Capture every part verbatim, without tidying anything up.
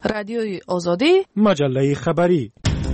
رادیوی آزادی، مجله خبری.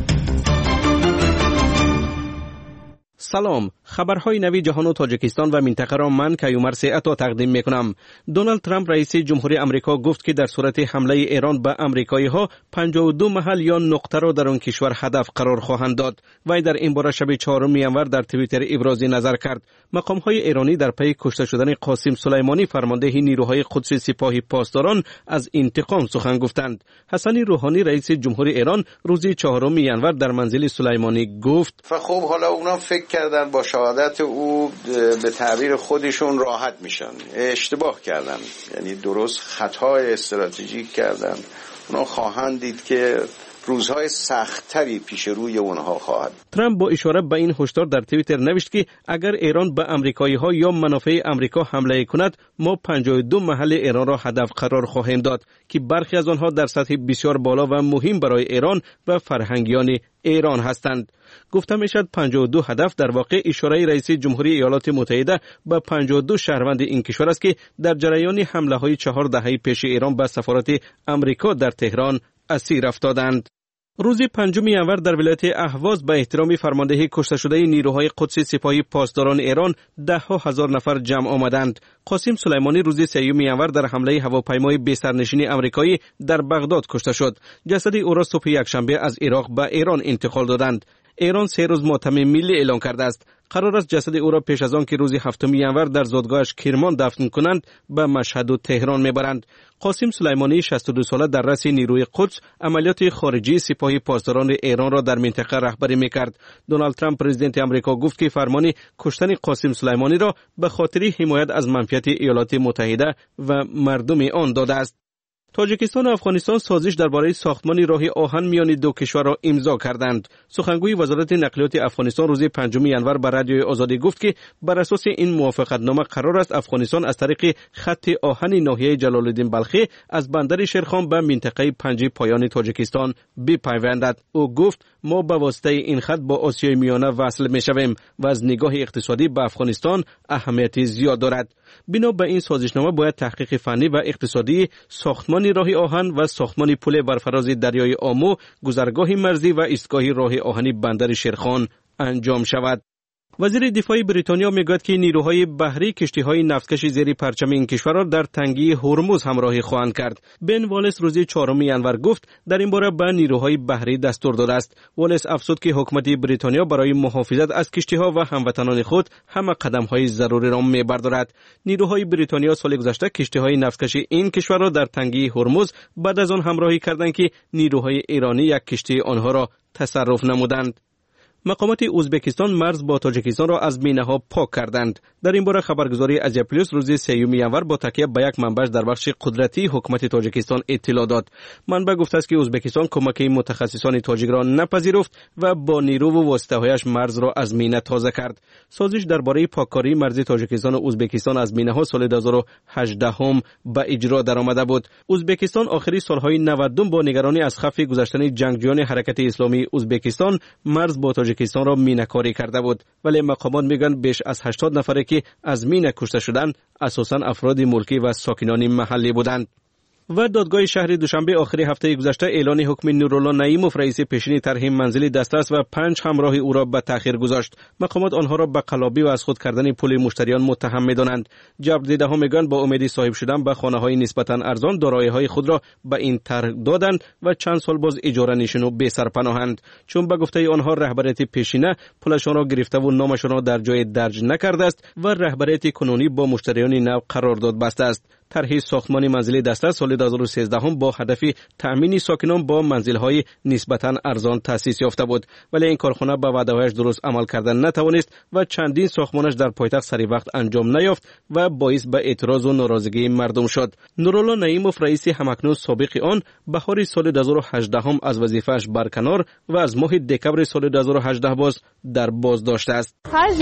سلام، خبرهای نوی جهان و تاجیکستان و منطقه را من کیومرث عطا تقدیم میکنم. دونالد ترامپ رئیس جمهوری آمریکا گفت که در صورت حمله ایران به آمریکایی ها پنجاه و دو محل یا نقطه را در آن کشور هدف قرار خواهند داد. وی در این باره شب چهارم ینور در توییتر ابراز نظر کرد. مقام های ایرانی در پی کشته شدن قاسم سلیمانی فرمانده نیروهای قدس سپاه پاسداران از انتقام سخن گفتند. حسن روحانی رئیس جمهوری ایران روز چهارم ینور در منزل سلیمانی گفت: خب حالا اونا فکر کردن با شهادت او به تعبیر خودشون راحت میشن. اشتباه کردن، یعنی درست خطای استراتژیک کردن. اونا خواهند دید که روزهای سخت‌تری پیش روی اونها خواهد. ترامپ با اشاره به این هشدار در توییتر نوشت که اگر ایران به آمریکایی‌ها یا منافع آمریکا حمله کند، ما پنجاه و دو محل ایران را هدف قرار خواهیم داد که برخی از آنها در سطح بسیار بالا و مهم برای ایران و فرهنگیان ایران هستند. گفته میشد پنجاه و دو هدف در واقع اشاره رئیس جمهوری ایالات متحده به پنجاه و دو شهروند این کشور است که در جریان حمله های چهار دهه پیش ایران به سفارت آمریکا در تهران اسیر افتادند. روز پنجم ینور در ولایت اهواز به احترام فرمانده کشته شده نیروهای قدس سپاه پاسداران ایران ده ها هزار نفر جمع آمدند. قاسم سلیمانی روز سیوم ینور در حمله هواپیمای بی سرنشین آمریکایی در بغداد کشته شد. جسد او را صبح یکشنبه از عراق به ایران انتقال دادند. ایران سه روز ماتم ملی اعلان کرده است. قرار است جسد او را پیش از آن که روز هفتم ینور در زادگاهش کرمان دفن کنند به مشهد و تهران میبرند. قاسم سلیمانی شصت و دو ساله در رأس نیروی قدس عملیات خارجی سپاه پاسداران ایران را در منطقه رهبری میکرد. دونالد ترامپ پرزیدنت آمریکا گفت که فرمان کشتن قاسم سلیمانی را به خاطر حمایت از منفعت ایالات متحده و مردم آن داده است. تاجیکستان و افغانستان سازش درباره ساختمان راه آهن میان دو کشور را امضا کردند. سخنگوی وزارت نقلیات افغانستان روز پنجم ینور به رادیوی آزادی گفت که بر اساس این موافقتنامه قرار است افغانستان از طریق خط آهن ناحیه جلال الدین بلخی از بندر شیرخان به منطقه پنج پایان تاجیکستان بپیوندد. او گفت: ما به واسطه این خط با آسیای میانه وصل میشویم و از نگاه اقتصادی به افغانستان اهمیت زیاد دارد. بنا به این سازشنامه باید تحقیق فنی و اقتصادی ساختمان راه آهن و ساختمان پل بر فراز دریای آمو، گذرگاه مرزی و ایستگاه راه آهنی بندر شیرخان انجام شود. وزیر دفاع بریتانیا میگوید که نیروهای بحری کشتی‌های نفتکش زیر پرچم این کشور را در تنگی هرمز همراهی خواهند کرد. بن والس روز چهارم ینور گفت در این باره به نیروهای بحری دستور داده است. والس افزود که حکومت بریتانیا برای محافظت از کشتی‌ها و هموطنان خود همه قدم‌های ضروری را می‌بردارد. نیروهای بریتانیا سال گذشته کشتی‌های نفتکش این کشور را در تنگی هرمز بعد از آن همراهی کردند که نیروهای ایرانی یک کشتی آنها را تصرف نمودند. مقامات ازبکستان مرز با تاجیکستان را از مینه‌ها پاک کردند. در این باره خبرگزاری ازیا پلاس روز سیوم ینور با تکیه به یک منبع در بخش قدرتی حکومت تاجیکستان اطلاع داد. منبع گفته است که ازبکستان کمک متخصصان تاجیک را نپذیرفت و با نیرو و واسطه‌هایش مرز را از مینه تازه کرد. سازش درباره پاککاری مرز تاجیکستان و ازبکستان از مینه‌ها سال دو هزار و هجده هم به اجرا درآمده بود. ازبکستان آخری سالهای نود با نگرانی از خفت گذشتن جنگجویان حرکت اسلامی ازبکستان مرز با تاجیکستان را مینه‌کاری کرده بود، ولی مقامات میگن بیش از هشتاد نفری که از مینه کشته شدند اساساً افراد ملکی و ساکنان محلی بودند. و دادگاه شهر دوشنبه آخر هفته گذشته اعلان حکم نورالله نعیموف رئیس پیشین طرح منزل دسترس و پنج همراه او را به تأخیر گذاشت. مقامات آنها را به قلابی و از خود کردن پول مشتریان متهم می‌دانند. جبر دیده ها میگن با امید صاحب شدن به خانه‌های نسبتاً ارزان دارایی‌های خود را به این طرح دادند و چند سال باز اجاره نشین و بی سرپناهند، چون به گفته آنها رهبریت پیشینه پولشان را گرفته و نامشان را در جای درج نکرده است و رهبریت کنونی با مشتریان نو قرارداد بسته است. طرح ساختمان منزل دسترس سال دو هزار و سیزده هم با هدف تأمین ساکنان با منزل‌های نسبتاً ارزان تأسیس یافته بود، ولی این کارخانه به وعده‌هایش درست عمل کردن نتوانست و چندین ساختمانش در پایتخت سری وقت انجام نیافت و باعث به اعتراض و ناراضگی مردم شد. نورالله نعیموف رئیس همکنون سابق آن بهار سال دو هزار و هجده هم از وظیفه‌اش برکنار و از ماه دکمبر سال دو هزار و هجده باز در بازداشت است.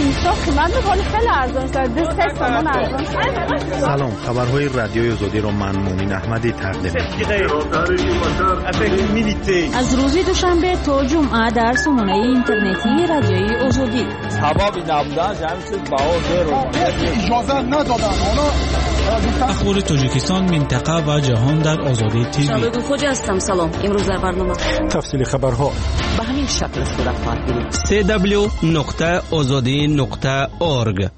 سلام، خبرهای رادیوی آزادی را من مومن احمدی تقدیم می‌کنم. از روز دوشنبه تا جمعه در سامانه اینترنتی رادیوی آزادی. سبب نبودن جمعیت باور رو اجازه ندادن. حالا اخبار تاجیکستان، منطقه و جهان در آزادی تیوی. شبگون خوجا هستم. سلام. امروز در برنامه تفصیل خبرها به همین شکل صورت خواهد گرفت. سی دبلیو نقطه آزادی نقطه اورگ.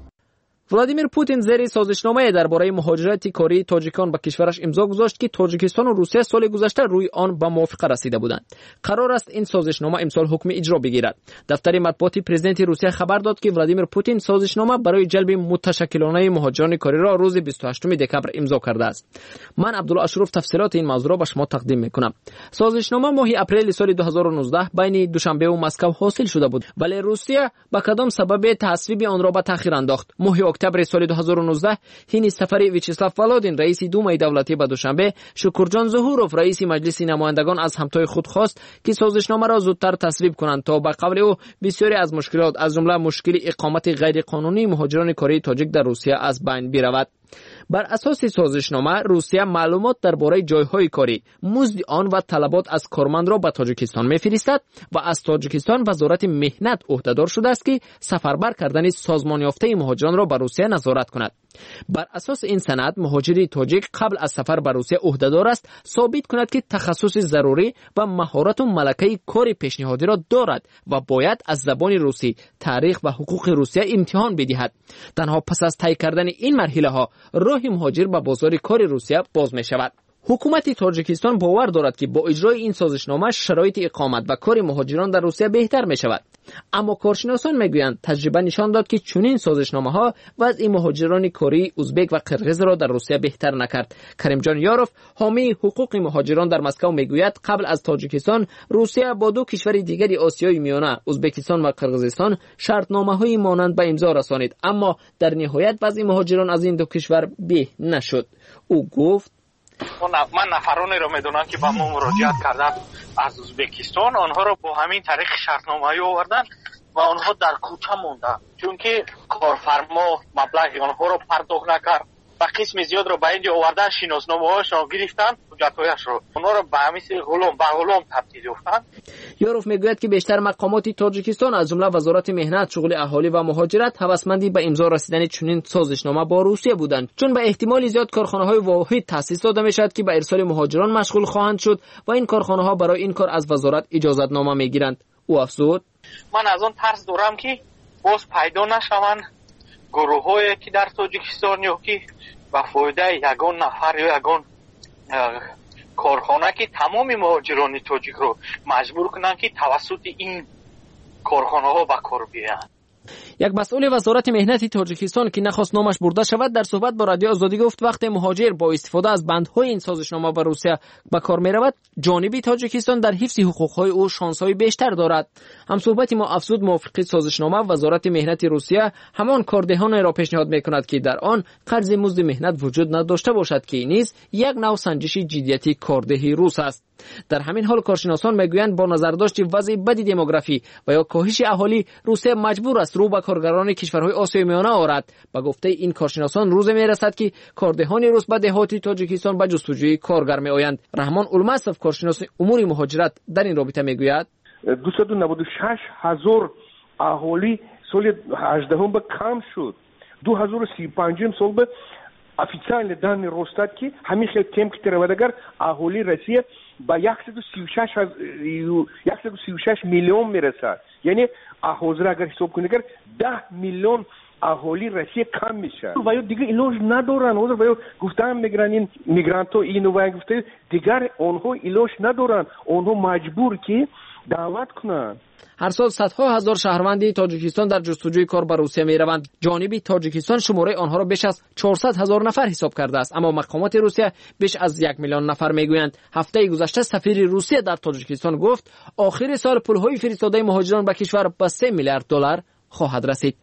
ولادیمیر پوتین زیر سازشنامه درباره مهاجرت کاری تاجیکان به کشورش امضا گذاشت که تاجیکستان و روسیه سال گذشته روی آن به موافقه رسیده بودند. قرار است این سازشنامه امسال حکم اجرا بگیرد. دفتر مطبوعاتی پرزیدنت روسیه خبر داد که ولادیمیر پوتین سازشنامه برای جلب متشکلانه مهاجران کاری را روز بیست و هشتم دکمبر امضا کرده است. من عبدالله اشرف تفصیلات این موضوع را به شما تقدیم میکنم. سازشنامه ماه اپریل سال دو هزار و نوزده بین دوشنبه و مسکو حاصل شده بود، ولی روسیه به کدام سبب تصویب آن را به تاخیر انداخت. ماه اکتبر سال دو هزار و نوزده حین سفر ویچسلاو ولادین رئیس دومای دولتی به دوشنبه، شکرجان ظهوروف رئیس مجلس نمایندگان از همتای خود خواست که سازشنامه را زودتر تصویب کنند تا به قول او بسیاری از مشکلات از جمله مشکل اقامت غیر قانونی مهاجران کاری تاجیک در روسیه از بین برود. بر اساس سازشنامه روسیه معلومات درباره جایهای کاری، مزد آن و طلبات از کارمند را به تاجیکستان می‌فرستد و از تاجیکستان وزارت مهنت عهدهدار شده است که سفربر کردن سازمان یافته مهاجران را به روسیه نظارت کند. بر اساس این سند مهاجری تاجیک قبل از سفر به روسیه عهدهدار است ثابت کند که تخصص ضروری و مهارت و ملکه کار پیشنهادی را دارد و باید از زبان روسی، تاریخ و حقوق روسیه امتحان بدهد. تنها پس از طی کردن این مرحله ها راه مهاجر به بازار کار روسیه باز می شود. حکومت تاجیکستان باور دارد که با اجرای این سازشنامه شرایط اقامت و کار مهاجران در روسیه بهتر می شود. اما کارشناسان میگویند تجربه نشان داد که چنین سازشنامه ها وضع مهاجران کاری ازبک و قرقیز را در روسیه بهتر نکرد. کریم جان یاروف حامی حقوق مهاجران در مسکو میگوید قبل از تاجیکستان روسیه با دو کشور دیگر آسیای میانه ازبکستان و قرقیزستان شرطنامه های مانند به امضا رسانید، اما در نهایت وضع مهاجران از این دو کشور به نشد. او گفت من نفرانی رو میدونم که با ما مراجعت کردن از ازبکستان، آنها رو با همین طریق شرطنامه‌ای آوردن و آنها در کوچه موندن چون که کارفرما مبلغ آنها رو پرداخت نکرد و قسم زیاد رو به اینجا آوردن، شناسنامه‌هاشون رو گرفتن، حجت‌هایش رو اونها رو به همین غلام به غلام تبدیل یافتن. یاروف میگوید که بیشتر مقامات تاجیکستان از جمله وزارت مهنت، شغل اهالی و مهاجرت هوسمندی به امضا رسیدن چنین سازشنامه با روسیه بودند، چون به احتمال زیاد کارخانه‌های واحد تأسیس داده میشد که به ارسال مهاجران مشغول خواهند شد و این کارخانه‌ها برای این کار از وزارت اجازه‌نامه میگیرند. او افزود من از اون ترس دارم که باز پیدا نشوند گروه‌هایی که در تاجیکستان یا که به فایده یگان نفر یا یگان کارخانه که تمام مهاجران تاجیک رو مجبور کنن که توسط این کارخانه ها به کار بیایند. یک مسئول وزارت مهنت تاجیکستان که نخواست نامش برده شود در صحبت با رادیو آزادی گفت وقتی مهاجر با استفاده از بندهای این سازشنامه به روسیه به کار می رود، جانب تاجیکستان در حفظ حقوقهای او شانس‌های بیشتر دارد. هم صحبت ما افزود موافق سازشنامه وزارت مهنت روسیه همان کاردهانی را پیشنهاد می کند که در آن قرض مزد مهنت وجود نداشته باشد که نیز یک نوع سنجش جدیتی کاردهی روس است. در همین حال کارشناسان میگویند با نظر داشت وضع بد دموگرافی و یا کاهش اهالی روسیه مجبور است رو به کارگران کشورهای آسیای میانه آورد. با گفته این کارشناسان روز میرسد که کاردهان روس به دهات تاجیکستان به جستجوی کارگر میآیند. رحمان اولمسلف کارشناس امور مهاجرت در این رابطه میگوید دویست و نود و شش هزار اهالی سال هجدهم به کم شد. دو هزار و سی و پنج سال به официальные данные Росстат ки ҳамин хел кем ки теравадагар аҳолии Россия ба яксад و سی و شش миллион мерасад. яъне ҳозир агар ҳисоб кунед агар даҳ миллион аҳолии Россия кам мешавад ва ё дигар илоҷ надоранд. ҳозир ва ё гуфтаам мегиранд ин мигрантҳо ину ва гуфта дигар онҳо илоҷ надоранд, онҳо маҷбур ки دعوت کنند. هر سال صدها هزار شهروند تاجیکستان در جستجوی کار به روسیه می روند. جانب تاجیکستان شماره آنها را بیش از چهارصد هزار نفر حساب کرده است، اما مقامات روسیه بیش از یک میلیون نفر می گویند. هفته گذشته سفیر روسیه در تاجیکستان گفت آخر سال پولهای فرستاده مهاجران به کشور به سه میلیارد دلار خواهد رسید.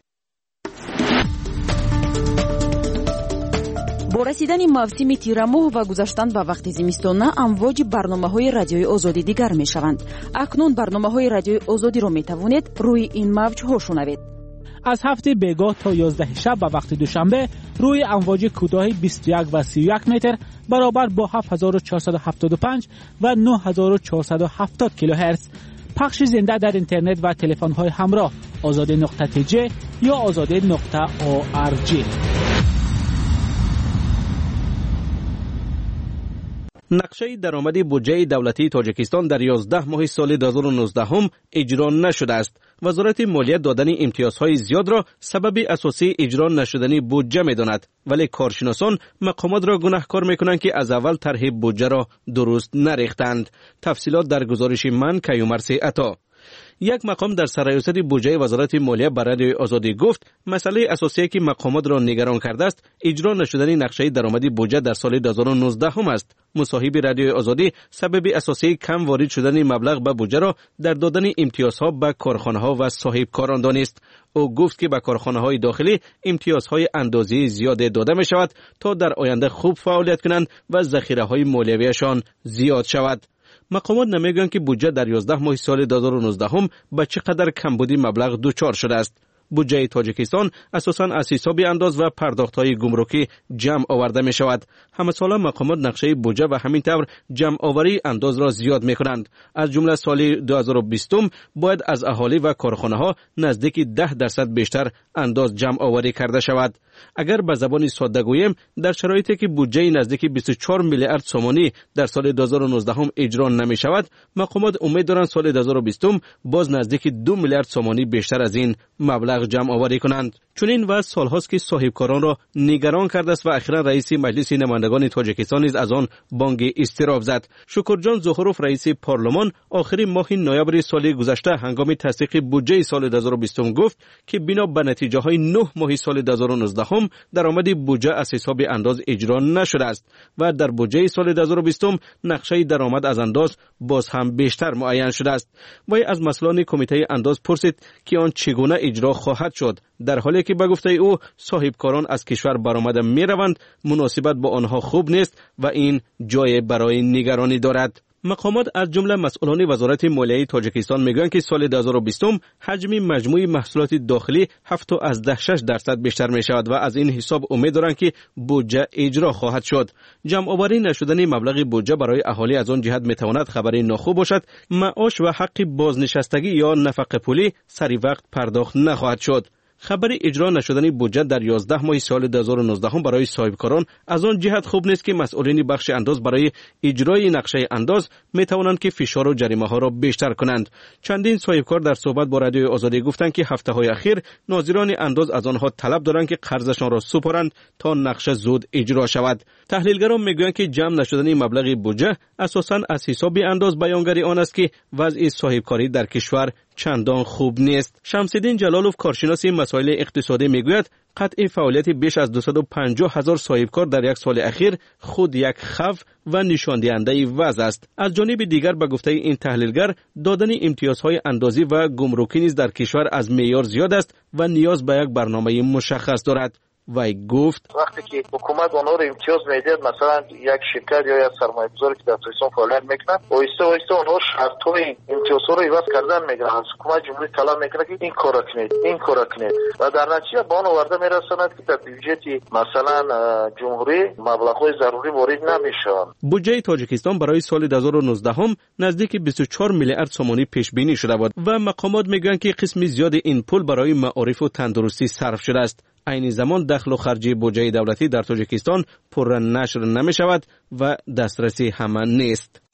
با رسیدن موسم تیرماه و گذشتن به وقت زمستانه امواج برنامه‌های رادیوی آزادی دیگر می‌شوند. اکنون برنامه‌های رادیوی آزادی را می‌توانید روی این موج‌ها شنوید. از هفته بیگاه تا یازده شب به وقت دوشنبه روی امواج کوتاه بیست و یک و سی و یک متر برابر با هفت هزار و چهارصد و هفتاد و پنج و نه هزار و چهارصد و هفتاد کیلوهرتز پخش زنده در اینترنت و تلفن‌های همراه آزادی نقطه تی جی یا آزادی نقطه او آر جی. نقشه درآمدی بودجه دولتی تاجیکستان در یازده ماه سال دو هزار و نوزده هم اجرا نشده است. وزارت مالیه دادن امتیازهای زیاد را سبب اساسی اجرا نشدنی بودجه می‌داند، ولی کارشناسان مقامات را گناهکار می‌کنند که از اول طرح بودجه را درست نریختند. تفصیلات در گزارش من کیومرث عطا. یک مقام در سرریاست بودجه وزارت مالیه بر رادیوی آزادی گفت مسئله اساسی که مقامات را نگران کرده است اجرا نشدن نقشه درآمدی بودجه در سال دو هزار و نوزده هم است. مصاحب رادیوی آزادی سبب اساسی کم وارد شدن مبلغ به بودجه را در دادن امتیازها به کارخانه‌ها و صاحبکاران دانست. او گفت که به کارخانه‌های داخلی امتیازهای اندازه‌ای زیاد داده می شود تا در آینده خوب فعالیت کنند و ذخیره‌های مالیویشان زیاد شود. مقامات نمیگویند که بودجه در یازده ماه سال دو هزار و نوزده هم به چقدر کمبودی مبلغ دچار شده است. بودجه تاجیکستان اساساً از حساب انداز و پرداخت‌های گمرکی جمع آورده می شود. همه ساله مقامات نقشه بودجه و همین طور جمع آوری انداز را زیاد می کنند. از جمله سال دو هزار و بیست باید از اهالی و کارخانه‌ها نزدیک ده درصد بیشتر انداز جمع آوری کرده شود. اگر به زبان ساده گوییم در شرایطی که بودجه نزدیک بیست و چهار میلیارد سومانی در سال دو هزار و نوزده هم اجرا نمی شود، مقامات امید دارند سال دو هزار و بیست باز نزدیک دو میلیارد سومانی بیشتر از این مبلغ جمع آوری کنند. چنین وضع سالهاست که صاحبکاران را نگران کرده است و اخیرا رئیس مجلس نمایندگان تاجیکستان نیز از آن بانگ اضطراب زد. شکرجان زهروف رئیس پارلمان آخر ماه نوامبر سال گذشته هنگام تصدیق بودجه سال دو هزار و بیست گفت که بنا به نتیجه های نه ماه سال دو هزار و نوزده هم درآمد بودجه از حساب انداز اجرا نشده است و در بودجه سال دو هزار و بیست نقشه درآمد از انداز باز هم بیشتر معین شده است. وی از مسئولان کمیته انداز پرسید که آن چگونه اجرا خواهد شد، در حالی که به گفته او صاحبکاران از کشور برآمده می روند، مناسبت با آنها خوب نیست و این جای برای نگرانی دارد. مقامات از جمله مسئولان وزارت مالیه تاجیکستان میگویند که سال دو هزار و بیست حجم مجموعی محصولات داخلی هفت از ده شش درصد بیشتر می شود و از این حساب امید دارند که بودجه اجرا خواهد شد. جمع آوری نشدن مبلغ بودجه برای اهالی از آن جهت می تواند خبری ناخوب باشد. معاش و حق بازنشستگی یا نفقه پولی سری وقت پرداخت نخواهد شد. خبر اجرا نشدن بودجه در یازده ماه سال دو هزار و نوزده هم برای صاحبکاران از آن جهت خوب نیست که مسئولین بخش انداز برای اجرای نقشه انداز می توانند که فشار و جریمه ها را بیشتر کنند. چندین صاحبکار در صحبت با رادیوی آزادی گفتند که هفته های اخیر ناظران انداز از آنها طلب دارند که قرضشان را سپارند تا نقشه زود اجرا شود. تحلیلگران میگویند که جمع نشدن مبلغ بودجه اساساً از حساب انداز بیانگری آن است که وضع صاحبکاری در کشور چندان خوب نیست. شمس‌الدین جلالوف کارشناس مسائل اقتصادی میگوید قطع فعالیت بیش از دویست و پنجاه هزار صاحبکار در یک سال اخیر خود یک خوف و نشان دهنده وضع است. از جانب دیگر به گفته این تحلیلگر دادن امتیازهای اندازی و گمرکی نیز در کشور از معیار زیاد است و نیاز به یک برنامه مشخص دارد. وی گفت وقتی که حکومت آنها رو امتیاز میده، مثلا یک شرکت یا یک سرمایه‌گذاری که در تاجیکستان فعالیت میکنه آهسته آهسته آنها شرط‌های امتیازها رو عوض کردن میگیرن، از حکومت جمهوری طلب میکنه که این کارا کنید این کارا کنید و در نتیجه به آن آورده میرساند که در بودجه مثلا جمهوری مبلغ‌های ضروری وارد نمیشه. بودجه تاجیکستان برای سال دو هزار و نوزده هم نزدیک بیست و چهار میلیارد سومانی پیش بینی شده بود و مقامات میگویند که قسم زیاد این پول برای معارف و تندرستی صرف شده است. این زمان دخل و خرج بودجه دولتی در تاجیکستان پر نشر نمی شود و دسترسی همه نیست.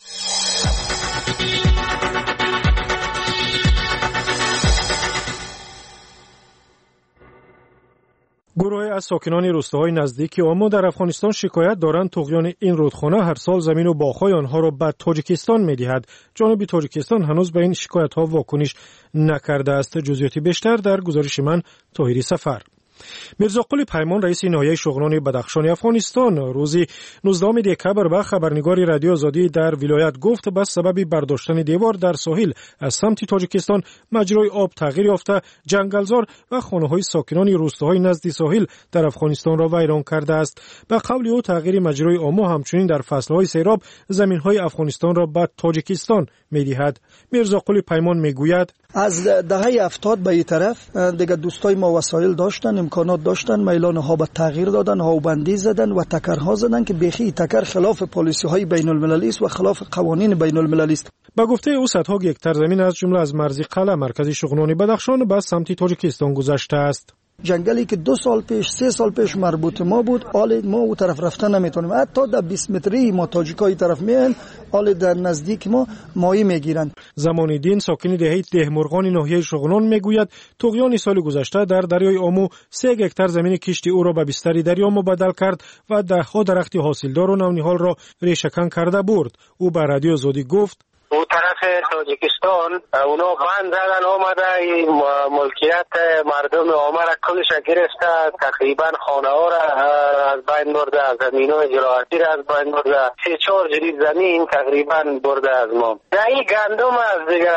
گروهی از ساکنان روستاهای نزدیک آمو در افغانستان شکایت دارند طغیان این رودخانه هر سال زمین و باغ‌های آنها را به تاجیکستان می‌دهد. جانب تاجیکستان هنوز به این شکایت‌ها واکنش نکرده است. جزئیات بیشتر در گزارش من طاهری سفر. میرزا قلی پیمان رئیس ناحیه شغنان بدخشان افغانستان روز نوزدهم دکبر به خبرنگار رادیو آزادی در ولایت گفت به سبب برداشتن دیوار در ساحل از سمت تاجیکستان مجرای آب تغییر یافته، جنگلزار و خانه‌های ساکنان روستاهای نزد ساحل در افغانستان را ویران کرده است. به قول او تغییر مجرای آمو همچنین در فصل‌های سیراب زمین‌های افغانستان را به تاجیکستان می‌دهد. میرزا قلی پیمان میگوید از دهه هفتاد به این طرف دیگه دوستای ما وسایل داشتن، امکانات داشتن، میلان ها به تغییر دادن، هاوبندی زدن و تکرها زدن که بیخی تکر خلاف پالیسی های بین المللی است و خلاف قوانین بین المللی است. با گفته او صدها گکتار زمین از جمله از مرزی قلعه مرکز شغنان بدخشان به سمت تاجیکستان گذشته است. جنگلی که دو سال پیش سه سال پیش مربوط ما بود، حال ما او طرف رفتن نمیتونیم. حتی در بیست متری ما تاجیکای طرف میان، حال در نزدیک ما ماهی میگیرند. زمانی دین ساکن دهه دهمرغان ناحیه شغنان میگوید طغیان سال گذشته در دریای آمو سه هکتار زمین کشتی او را به بستری دریا مبادل کرد و دهها درخت حاصلدار و نونیهال را ریشه‌کن کرده برد. او به رادیو آزادی گفت او طرف تاجیکستان اونا بند زدن آمده، این ملکیت مردم آمده کلش گرفته، تقریبا خانه ها را از بین برده، زمین های زراعتی را از بین برده، سه چهار جرید زمین تقریبا برده از ما. در این گندم از دیگه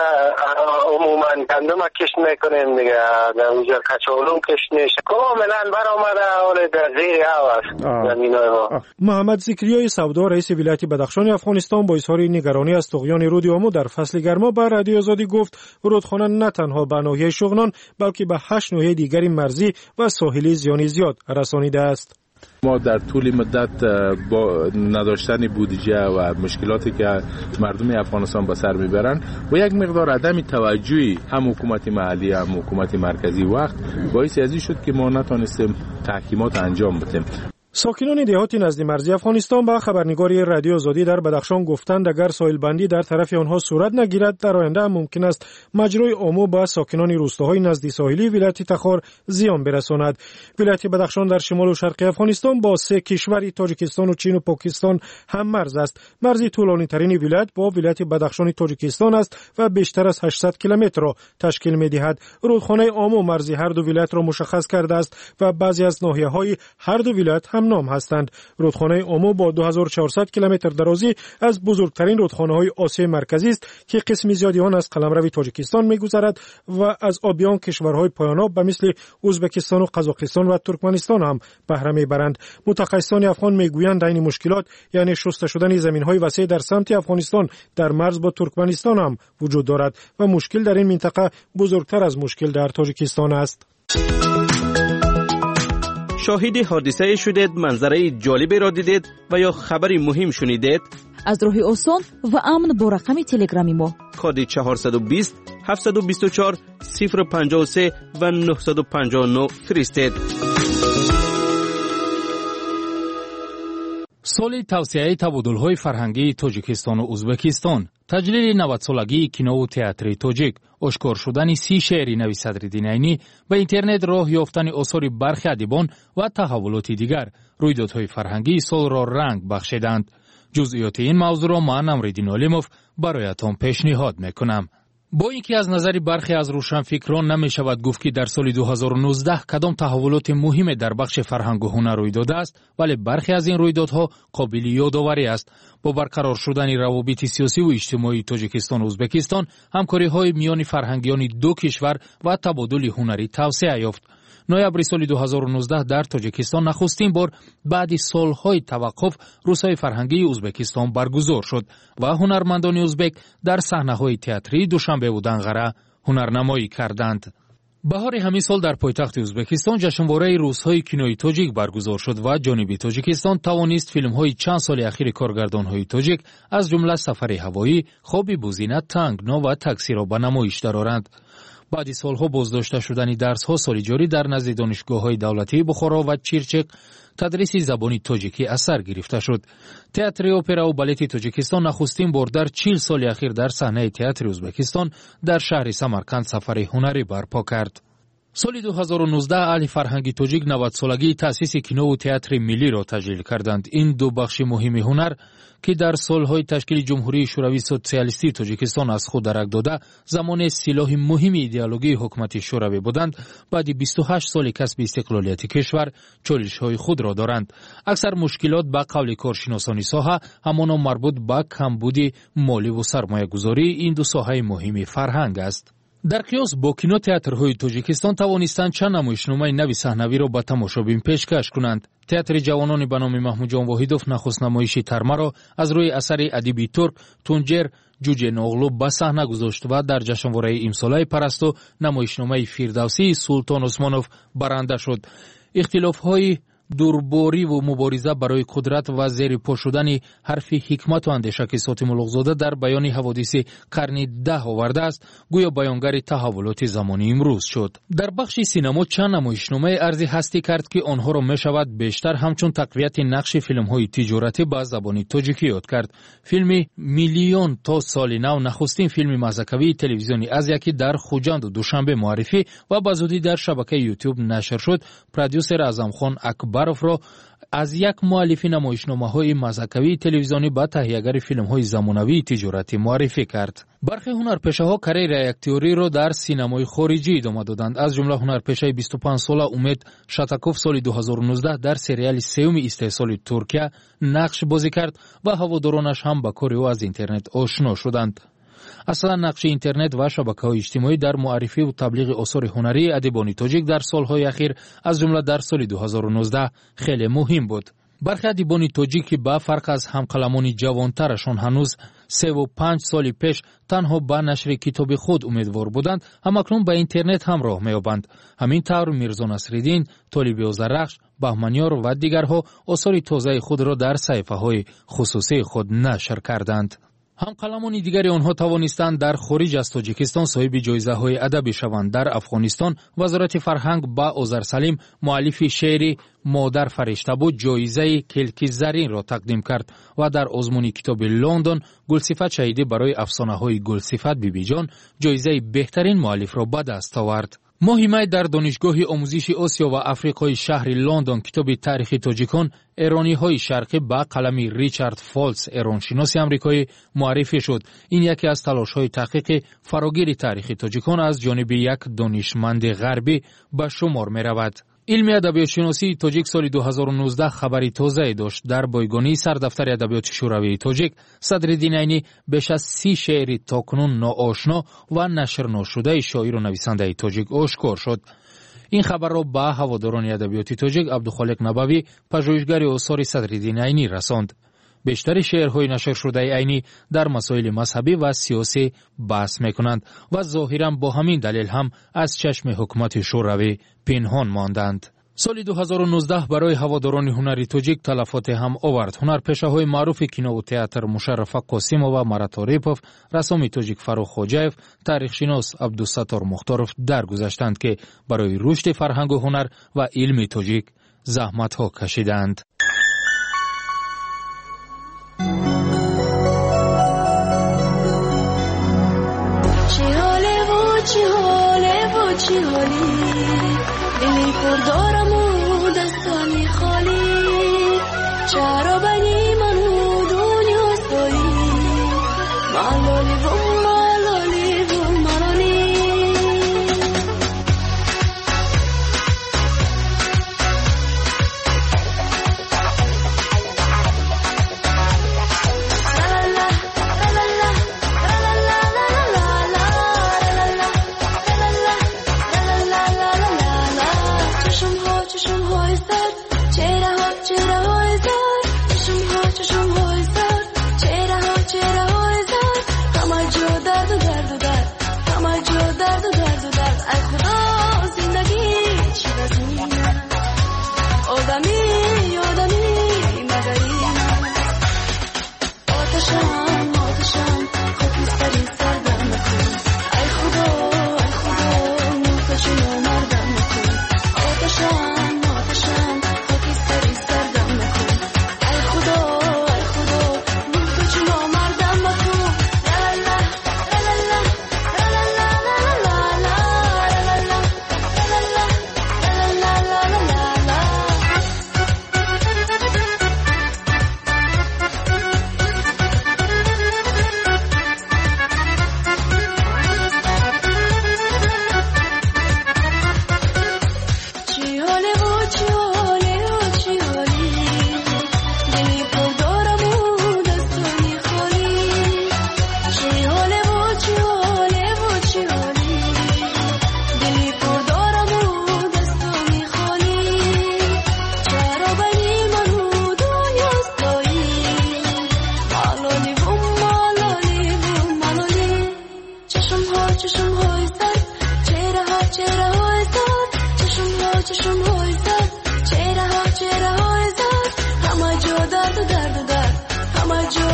عموما گندم کشت میکنیم دیگه، در اونجا کچالو کشت میشه، کاملا بر آمده، حال در زیر هوا است زمین های ما. محمد ذکریای سودا رئیس ولایت بدخشان افغانستان با اظهار نگرانی از طغیان رود آمو در فصل گرما به رادیو آزادی گفت رودخانه نه تنها به ناحیه شغنان بلکه به هشت ناحیه دیگری مرزی و ساحلی زیانی زیاد رسانیده است. ما در طول مدت با نداشتن بودجه و مشکلاتی که مردم افغانستان به سر میبرند و یک مقدار عدم توجهی هم حکومت محلی هم حکومت مرکزی وقت باعث ازی شد که ما نتونستیم تحکیمات انجام بدیم. ساکنان دهات نزد مرزی افغانستان به خبرنگاری رادیو آزادی در بدخشان گفتند اگر ساحل بندی در طرف آنها صورت نگیرد در آینده ممکن است مجرای آمو به ساکنان روستاهای نزدی ساحلی ولایت تخار زیان برساند. ولایت بدخشان در شمال و شرق افغانستان با سه کشور تاجیکستان و چین و پاکستان هم مرز است. مرز طولانی ترین ولایت با ولایت بدخشان تاجیکستان است و بیشتر از هشتصد کیلومتر را تشکیل می‌دهد. رودخانه آمو مرز هر دو ولایت را مشخص کرده است و بعضی از ناحیه‌های هر دو ولایت نام هستند. رودخانه آمو با دو هزار و چهارصد کیلومتر درازی از بزرگترین رودخانه‌های آسیای مرکزی است که قسم زیادی آن از قلمرو تاجیکستان می‌گذرد و از آبیان کشورهای پایان‌آب به مثل ازبکستان و قزاقستان و ترکمنستان هم بهره می‌برند. متخصصان افغان می‌گویند این مشکلات یعنی شسته شدن زمین‌های وسیع در سمت افغانستان در مرز با ترکمنستان هم وجود دارد و مشکل در این منطقه بزرگتر از مشکل در تاجیکستان است. شاهد حادثه شدید، منظره جالبی را دیدید و یا خبری مهم شنیدید؟ از راه آسان و امن با رقم تلگرامی ما کد چهارصد و بیست هفتصد و بیست و چهار صفر پنجاه و سه و نهصد و پنجاه و نه فرستید. سال توسعه تبادل‌های فرهنگی تاجیکستان و ازبکستان، تجلیل نود سالگی کینو و تئاتر تاجیک، اشکار شدن سی شعری نوی صدرالدین عینی و اینترنت راه یافتن آثار برخی ادیبان و تحولات دیگر، رویدادهای فرهنگی سال را رنگ بخشیدند. جزئیات این موضوع را من نمرالدین علیموف برایتان پیشنهاد میکنم. با اینکه از نظر برخی از روشنفکران نمی شود گفت که در سال دو هزار و نوزده کدام تحولات مهم در بخش فرهنگ و هنر روی داده است، ولی برخی از این رویدادها قابل یادآوری است. با برقرار شدن روابط سیاسی و اجتماعی تاجیکستان و ازبکستان، همکاری‌های میان فرهنگیان دو کشور و تبادل هنری توسعه یافت. نوامبر سال دو هزار و نوزده در تاجیکستان نخستین بار بعد سالهای توقف روزهای فرهنگی ازبکستان برگزار شد و هنرمندان ازبک در صحنه‌های تئاتری دوشنبه و دنقره هنرنمایی کردند. بهار همین سال در پایتخت ازبکستان جشنواره روزهای کینوی تاجیک برگزار شد و جانب تاجیکستان توانست فیلم‌های چند سال اخیر کارگردان‌های تاجیک از جمله سفر هوایی، خواب بوزینه، تنگنا و تاکسی را به نمایش درآورند. بعد سالها بازداشته شدن درس‌ها سال جاری در نزد دانشگاه‌های دولتی بخارا و چیرچک تدریس زبان تاجیکی از سر گرفته شد. تئاتر اپرا و بالت تاجیکستان نخستین بار در چهل سال اخیر در صحنه تئاتر ازبکستان در شهر سمرقند سفر هنری برپا کرد. سال دو هزار و نوزده اهل فرهنگی تاجیک نود سالگی تأسیس کینو و تئاتر ملی را تجلیل کردند. این دو بخش مهم هنر که در سالهای تشکیل جمهوری شوروی سوسیالیستی تاجیکستان از خود درک داده زمان سلاح مهم ایدئولوژی حکومت شوروی بودند، بعد بیست و هشت سال کسب استقلالیت کشور چالش‌های خود را دارند. اکثر مشکلات به قول کارشناسان ساحه همانا مربوط به کمبود مالی و سرمایه‌گذاری این دو ساحه مهم فرهنگ است. در قیاس با کینو تئاترهای تاجیکستان توانستند چند نمایشنامه نوی صحنوی را به تماشابین پیشکش کنند. تئاتر جوانان به نام محمود جان واحدوف نخست نمایش ترمه را از روی اثر ادیبی ترک تونجر جوجه ناغلو به صحنه گذاشت و در جشنواره امساله پرستو نمایشنامه فردوسی سلطان عثمانوف برنده شد. اختلاف‌های дурборӣ ва мубориза барои қудрат ва зери по шудани ҳарфи ҳикмату андеша ки Сотимуллоҳзода дар баёни ҳаводиси қарни даҳ овардааст, гӯё баёнгари таҳаввулоти замони имрӯз шуд. Дар бахши синемо чанд намоишномаи арзи ҳастӣ кард ки онҳоро мешавад бештар ҳамчун тақвияти нақши филмҳои тиҷоратӣ ба забони тоҷикӣ ёд кард. Филми «Миллион то соли нав» нахустин филми мазакавии телевизиони Азия ки дар Хуҷанду Душанбе муаррифӣ ва ба зудӣ дар шабакаи YouTube нашр шуд, продюсер Аъзамхон Акбаровро аз як муаллифи намоишномаҳои мазакавии телевизионӣ ба таҳиягари филмҳои замонавии тиҷоратӣ муаррифӣ кард. бархе ҳунарпешаҳо карьераи актёриро дар синамои хориҷӣ идома доданд. аз ҷумла ҳунарпешаи бисту панҷсола Умед Шатаков соли ду ҳазору нуздаҳ дар сериали сеюми истеҳсоли Туркия нақш бозӣ кард ва ҳаводоронаш ҳам ба кори ӯ аз интернет ошно шуданд. аслан нақши интернет ва шабакаҳои иҷтимоӣ дар муаррифиву таблиғи осори ҳунарии адибони тоҷик дар солҳои ахир, аз ҷумла дар соли ду ҳазору нуздаҳ хеле муҳим буд. бархе адибони тоҷик ки ба фарқ аз ҳамкаламони ҷавонтарашон ҳанӯз севу панҷ соли пеш танҳо ба нашри китоби худ умедвор буданд, ҳамакнун ба интернет ҳам роҳ меёбанд. ҳамин тавр Мирзо Насриддин, Толиби Озарахш, Баҳманёр ва дигарҳо осори тозаи худро дар саҳифаҳои хусусии худ нашр карданд. ҳамкаламони дигари онҳо тавонистанд дар хориҷ аз Тоҷикистон соҳиби ҷоизаҳои адабӣ шаванд. дар Афғонистон Вазорати фарҳанг ба Озар Салим, муаллифи шеъри «Модар фаришта буд», ҷоизаи Келки Заринро тақдим кард ва дар озмуни китоби Лондон Гулсифат Шаҳидӣ барои афсонаҳои Гулсифат Бибиҷон ҷоизаи беҳтарин муаллифро ба даст овард. моҳи май дар донишгоҳи омӯзиши Осиё ва Африқои шаҳри Лондон китоби таърихи тоҷикон эрониҳои шарқӣ ба қалами Ричард Фолс, эроншиноси амрикоӣ муаррифӣ шуд. ин яке аз талошҳои таҳқиқи фарогири таърихи тоҷикон аз ҷониби як донишманди ғарбӣ ба шумор меравад. илми адабиётшиносии тоҷик соли ду ҳазору нуздаҳ хабари тозае дошт. дар бойгонии сардафтари адабиёти шӯравии тоҷик Садриддин Айнӣ беш аз си шеъри токунун ноошно ва нашрношудаи шоиру нависандаи тоҷик ошкор шуд. ин хабарро ба ҳаводорони адабиёти тоҷик Абдухолиқ Набавӣ, пажӯҳишгари осори Садриддин Айнӣ расонд. бештари шеърҳои нашршудаи Айнӣ дар масоили мазҳабӣ ва сиёсӣ баҳс мекунанд ва зоҳиран бо ҳамин далел ҳам аз чашми ҳукумати шӯравӣ пинҳон монданд. соли ду ҳазору нуздаҳ барои ҳаводорони ҳунари тоҷик талафоте ҳам овард. ҳунарпешаҳои маъруфи кинову театр Мушаррафа Қосимова, Марат Орипов, рассоми тоҷик Фаррух Хоҷаев, таърихшинос Абдусаттор Мухторов даргузаштанд ки барои рушди фарҳангу ҳунар ва илми тоҷик заҳматҳо кашиданд. چی حاله و چی حالی دلی پر دارم و دستانی خالی چرا بنی منو دنیا سایی ملالی و ملالی و ملالی چشم ها چشم های زد چهره ها چهره های زد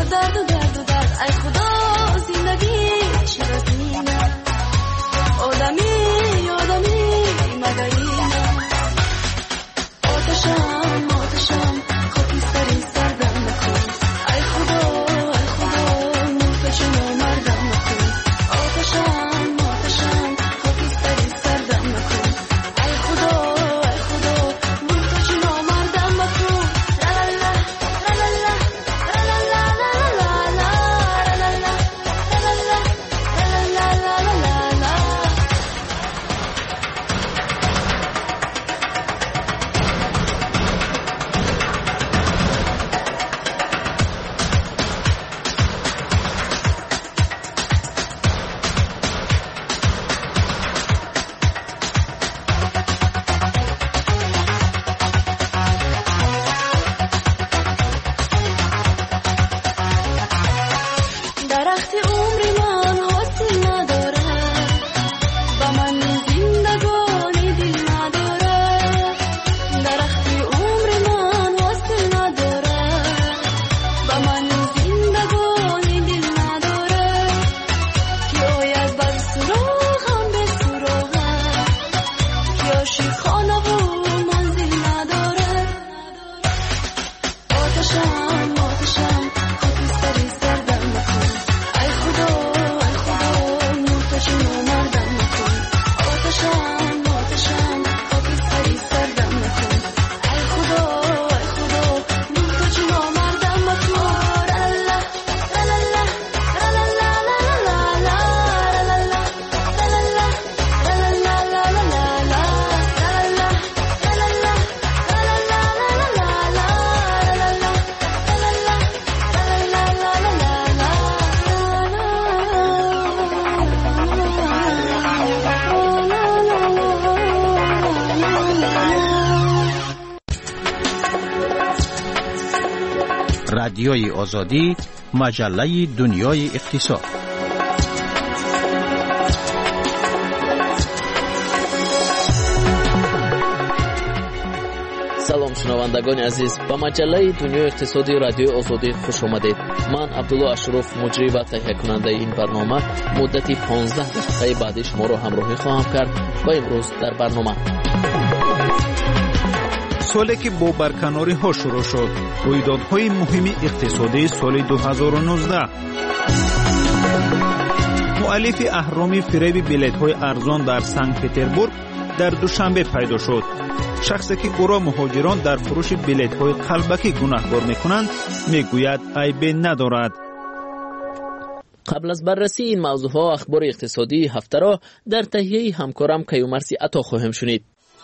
درد و درد و درد ای خدا زندگی چی رسینه آدمی آدمی مگر اینه آتشم آتشم خاکی سری سردم نکن ای خدا ای خدا نور چشم مردم نکن آتشم آتشم خاکی سری سردم نکن ای خدا ای خدا نور چشم مردم نکن لا لا لا لا لا لا لا لا لا لا درخت عمر من حاصل نداره با من زندگانی دل نداره درخت عمر من حاصل نداره با من زندگانی دل نداره که آید بر سراغم به سراغم که عاشق خانه و منزل نداره آتشم آتشم خاکی سری سردم نکن ای خدا ای خدا نور چشم مردم نکن آتشم آتشم خاکی سری سردم نکن ای خدا ای خدا نور چشم مردم نکن لا لا لا لا لا لا لا رادیوی آزادی، مجله دنیای اقتصاد. سلام شنوندگان عزیز، به مجله دنیای اقتصادی رادیوی آزادی خوش آمدید. من عبدالله اشرف مجری و تهیه کننده این برنامه مدتی پانزده دقیقه بعد شما را همراهی خواهم کرد. و امروز در برنامه سالی که با برکناری ها شروع شد، رویدادهای مهم اقتصادی سال دو هزار و نوزده. مؤلف اهرام فریب بلیط های ارزان در سنت پتربورگ در دوشنبه پیدا شد. شخصی که او را مهاجران در فروش بلیط های قلبکی گناهکار میکنند میگوید عیبی ندارد. قبل از بررسی این موضوع ها اخبار اقتصادی هفته را در تهیه همکارم کیومرثی عطا خواهم شنید.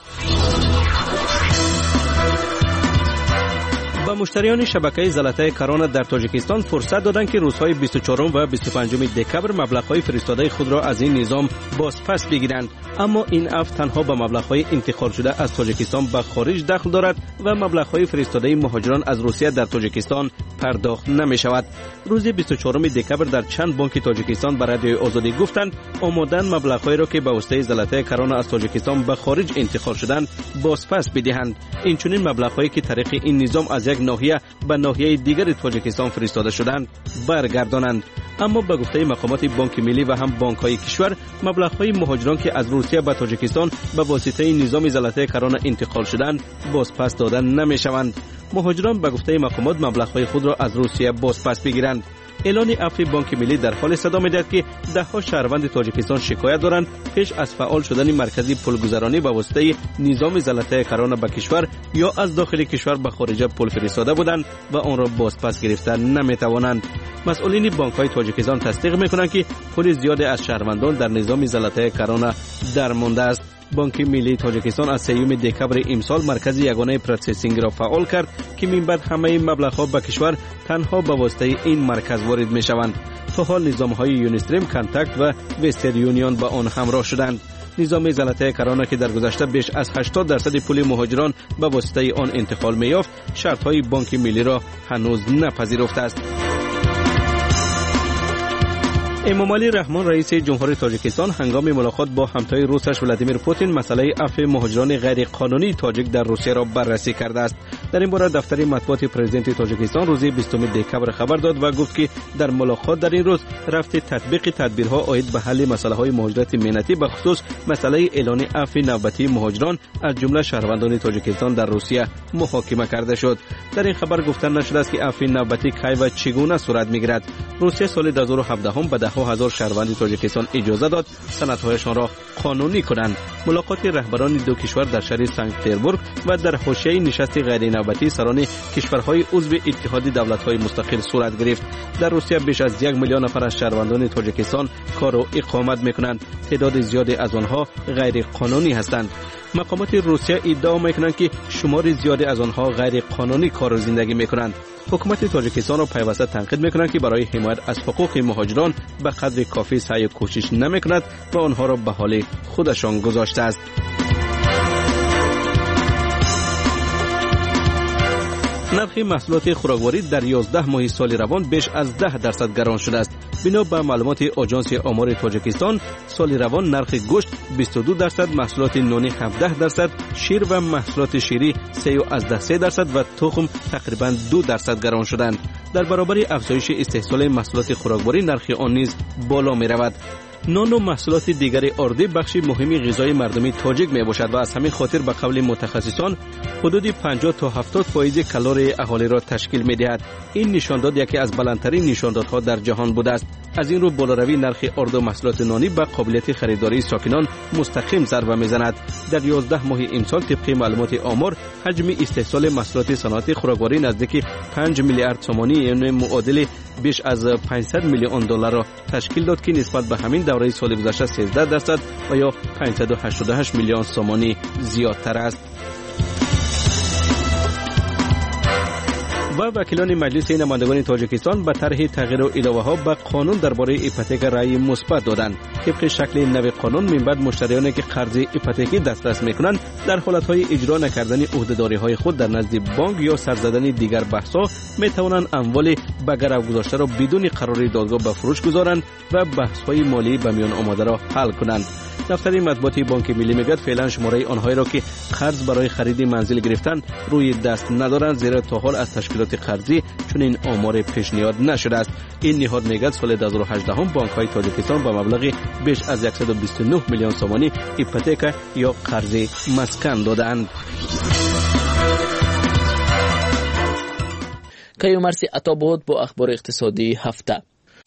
با مشتریان شبکه زلطه کرانه در تاجیکستان فرصت دادند که روزهای بیست و چهارم و بیست و پنجم دکبر مبلغ‌های فرستاده خود را از این نظام بازپس بگیرند، اما این عفو تنها به مبلغ‌های انتقال شده از تاجیکستان به خارج دخل دارد و مبلغ‌های فرستاده مهاجران از روسیه در تاجیکستان پرداخت نمی‌شود. روز بیست و چهارم دکبر در چند بانک تاجیکستان به رادیوی آزادی گفتند آمادن مبلغ‌هایی را که به واسطه زلطه کرانه از تاجیکستان به خارج انتقال شدند بازپس بدهند. این چنین مبلغ‌هایی که طریق این نظام از یک ناحیه به ناحیه دیگر تاجیکستان فرستاده شدند برگردانند. اما به گفته مقامات بانک ملی و هم بانک‌های کشور مبلغ‌های مهاجران که از روسیه به تاجیکستان به واسطه نظام زلطه کرانه انتقال شدند بازپس دادن نمی‌شوند. مهاجران به گفته مقامات مبلغ‌های خود را از روسیه بازپس بگیرند. اعلان عفو بانک ملی در حال صدا می‌دهد که ده ها شهروند تاجیکستان شکایت دارند پیش از فعال شدن مرکزی پولگذرانی به واسطه نظام زلطه کرانه به کشور یا از داخل کشور به خارج پول فرستاده بودند و آن را بازپس گرفتن نمی‌توانند. مسئولین بانک‌های تاجیکستان تصدیق می‌کنند که پول زیادی از شهروندان در نظام زلطه کرانه درمانده است. بانک ملی تاجیکستان از سوم دکبر امسال مرکز یگانه پروسسینگ را فعال کرد که من بعد همه مبلغ‌ها به کشور تنها به واسطه این مرکز وارد می‌شوند. تا حال نظام‌های یونیستریم، کانتکت و وسترن یونیون با آن همراه شدند. نظام زلطه کرانه که در گذشته بیش از هشتاد درصد پول مهاجران به واسطه آن انتقال می‌یافت، شرط‌های بانک ملی را هنوز نپذیرفته است. امامعلی رحمان رئیس جمهوری تاجیکستان هنگام ملاقات با همتای روسش ولادیمیر پوتین مسئله عفو مهاجران غیر قانونی تاجیک در روسیه را بررسی کرده است. در این باره دفتر مطبوعات پرزیدنت تاجیکستان روز بیستم دکبر خبر داد و گفت که در ملاقات در این روز رفت تطبیق تدبیرها عاید به حل مسائل مهاجرت مهنتی به خصوص مسئله اعلان عفو نوبتی مهاجران از جمله شهروندان تاجیکستان در روسیه محاکمه کرده شد. در این خبر گفته نشده است که عفو نوبتی کی و چگونه صورت میگیرد. روسیه سال دو هزار و هفده هم به ده هزار شهروند تاجیکستان اجازه داد سندهایشان را قانونی کنند. ملاقات رهبران دو کشور در شهر سنت پترزبورگ و در حاشیه نشست غیر نوبتی سران کشورهای عضو اتحاد دولت‌های مستقل صورت گرفت. در روسیه بیش از یک میلیون نفر از شهروندان تاجیکستان کار و اقامت میکنند. تعداد زیادی از آنها غیر قانونی هستند. مقامات روسیه ادعا میکنند که شمار زیادی از آنها غیر قانونی کار و زندگی میکنند. حکومت تاجیکستان را پیوسته تنقید میکنند که برای حمایت از حقوق مهاجران به قدر کافی سعی و کوشش نمیکند و آنها را به حال خودشان گذاشته است. نرخ محصولات خوراکواری در یازده ماه سال روان بیش از ده درصد گران شده است. بنا به معلومات آژانس آمار تاجیکستان، سال روان نرخ گوشت بیست و دو درصد، محصولات نانی هفده درصد، شیر و محصولات شیری سه درصد و تخم تقریبا دو درصد گران شدند. در برابر افزایش استحصال محصولات خوراکواری نرخ آن نیز بالا می رود. نان و محصولات دیگر آردی بخشی مهمی غذای مردمی تاجیک می باشد و از همین خاطر به قول متخصصان حدود پنجاه تا هفتاد فایز کالری اهالی را تشکیل می دهد. این نشانداد یکی از بلندترین نشاندادها در جهان بوده است. از این رو بالاروی نرخ آرد و محصولات نانی به قابلیت خریداری ساکنان مستقیم ضربه میزند. در یازده ماه امسال طبق معلومات آمار حجم استحصال محصولات صنعت خوراکواری نزدیک پنج میلیارد تومانی یعنی معادل بیش از پانصد میلیون دلار را تشکیل داد که نسبت به همین دوره سال گذشته سیزده درصد و یا پانصد و هشتاد و هشت میلیون تومانی زیادتر است. و وکیلان مجلس نمایندگان تاجیکستان به طرح تغییر و اضافه ها به قانون درباره ایپوتک رأی مثبت دادند. طبق شکل نو قانون من بعد مشتریانی که قرض ایپوتکی دسترس میکنند در حالتهای اجرا نکردن عهده‌داری های خود در نزد بانک یا سر زدن دیگر بحث ها میتوانند اموال به گرو گذاشته را بدون قرار دادگاه به فروش گذارند و بحث های مالی به میان آمده را حل کنند. دفتر مطبوعات بانک ملی میگوید فعلا شماره آنهایی را که قرض برای خرید منزل گرفتن روی دست ندارند زیرا تا حال از تشکیلات قرضی چون این آمار پیشنهاد نشده است. این نهاد میگوید سال دو هزار و هجده هم بانک های تاجیکستان با مبلغ بیش از صد و بیست و نه میلیون تومانی ایپوتک یا قرض مسکن دادند. کیومرسی عطا بود با اخبار اقتصادی هفته.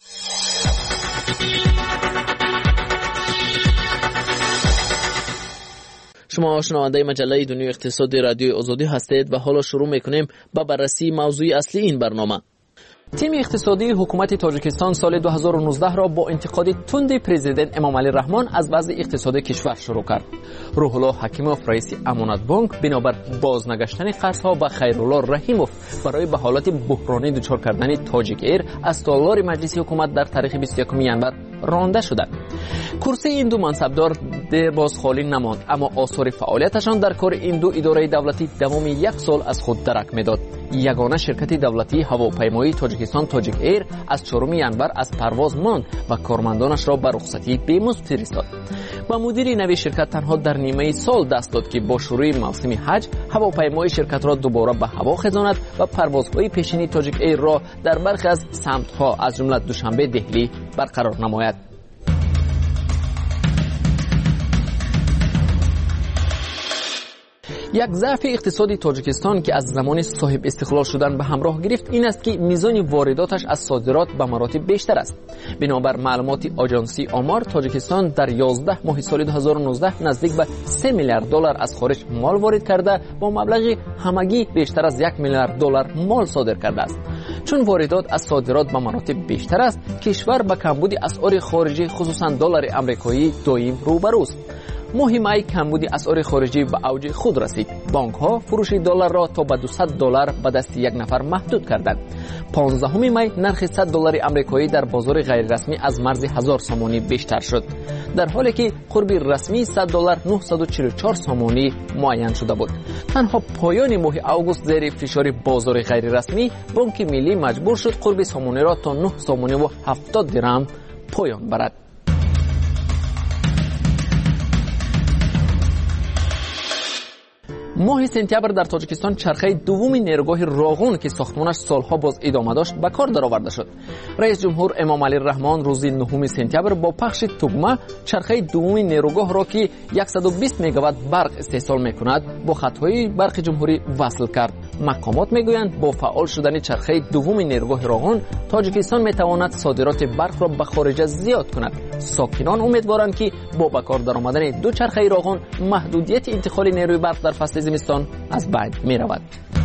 شما شنونده مجله دنیای اقتصادی رادیوی آزادی هستید و حالا شروع میکنیم با بررسی موضوع اصلی این برنامه. تیم اقتصادی حکومت تاجیکستان سال دو هزار و نوزده را با انتقاد تند پرزیدنت امامعلی رحمان از وضع اقتصادی کشور شروع کرد. روح الله حکیموف رئیس امانت بانک بنابر بازنگشتن قرضها و خیرالله رحیموف برای به حالت بحرانی دچار کردن تاجیک ایر از تالار مجلس حکومت در تاریخ بیست و یکم ژانویه رانده شدند. کرسی این دو منصبدار در باز خالی نماند، اما آثار فعالیتشان در کار این دو اداره دولتی دوام یک سال از خود درک میداد. یگانه شرکت دولتی هواپیمایی تاجیکستان تاجیک ایر از چهارم ژانویه از پرواز ماند و کارمندانش را به رخصتی بی‌مزد فرستاد. و مدیر نوی شرکت تنها در نیمه سال دست داد که با شروع موسم حج هواپیمای شرکت را دوباره به هوا خزاند و پروازهای پیشینی تاجیک ایر را در برخی از سمت‌ها از جمله دوشنبه دهلی برقرار نماید. یک ضعف اقتصادی تاجیکستان که از زمان صاحب استقلال شدن به همراه گرفت این است که میزان وارداتش از صادرات به مراتب بیشتر است. بنابر معلومات آژانسی آمار تاجیکستان در یازده ماه سال دو هزار و نوزده نزدیک به سه میلیارد دلار از خارج مال وارد کرده با مبلغ همگی بیشتر از یک میلیارد دلار مال صادر کرده است. چون واردات از صادرات به مراتب بیشتر است کشور به کمبود اسعار خارجی خصوصا دلار آمریکایی دائم روبروست. ماه می کمبود اسعار خارجی به اوج خود رسید. بانک ها فروش دلار را تا به دویست دلار به دست یک نفر محدود کردند. پانزدهم می نرخ صد دلار آمریکایی در بازار غیر رسمی از مرز هزار سامانی بیشتر شد، در حالی که قرب رسمی صد دلار نهصد و چهل و چهار سامانی معین شده بود. تنها پایان ماه آگوست زیر فشار بازار غیر رسمی بانک ملی مجبور شد قرب سامانی را تا نه سامانی و هفتاد درهم پایان برد. ماه سپتامبر در تاجیکستان چرخه دوم نیروگاه راغون که ساختمانش سالها باز ادامه داشت به کار درآورده شد. رئیس جمهور امام علی الرحمن روز نهم سپتامبر با پخش توگمه چرخه دوم نیروگاه را که صد و بیست مگاوات برق استحصال میکند با خطهای برق جمهوری وصل کرد. مقامات میگویند با فعال شدن چرخه دوم نیروگاه راغون تاجیکستان میتواند صادرات برق را به خارج زیاد کند. ساکنان امیدوارند که با به کار درآمدن دو چرخه راغون محدودیت انتقال نیروی برق در فصل زمستان از بین می رود.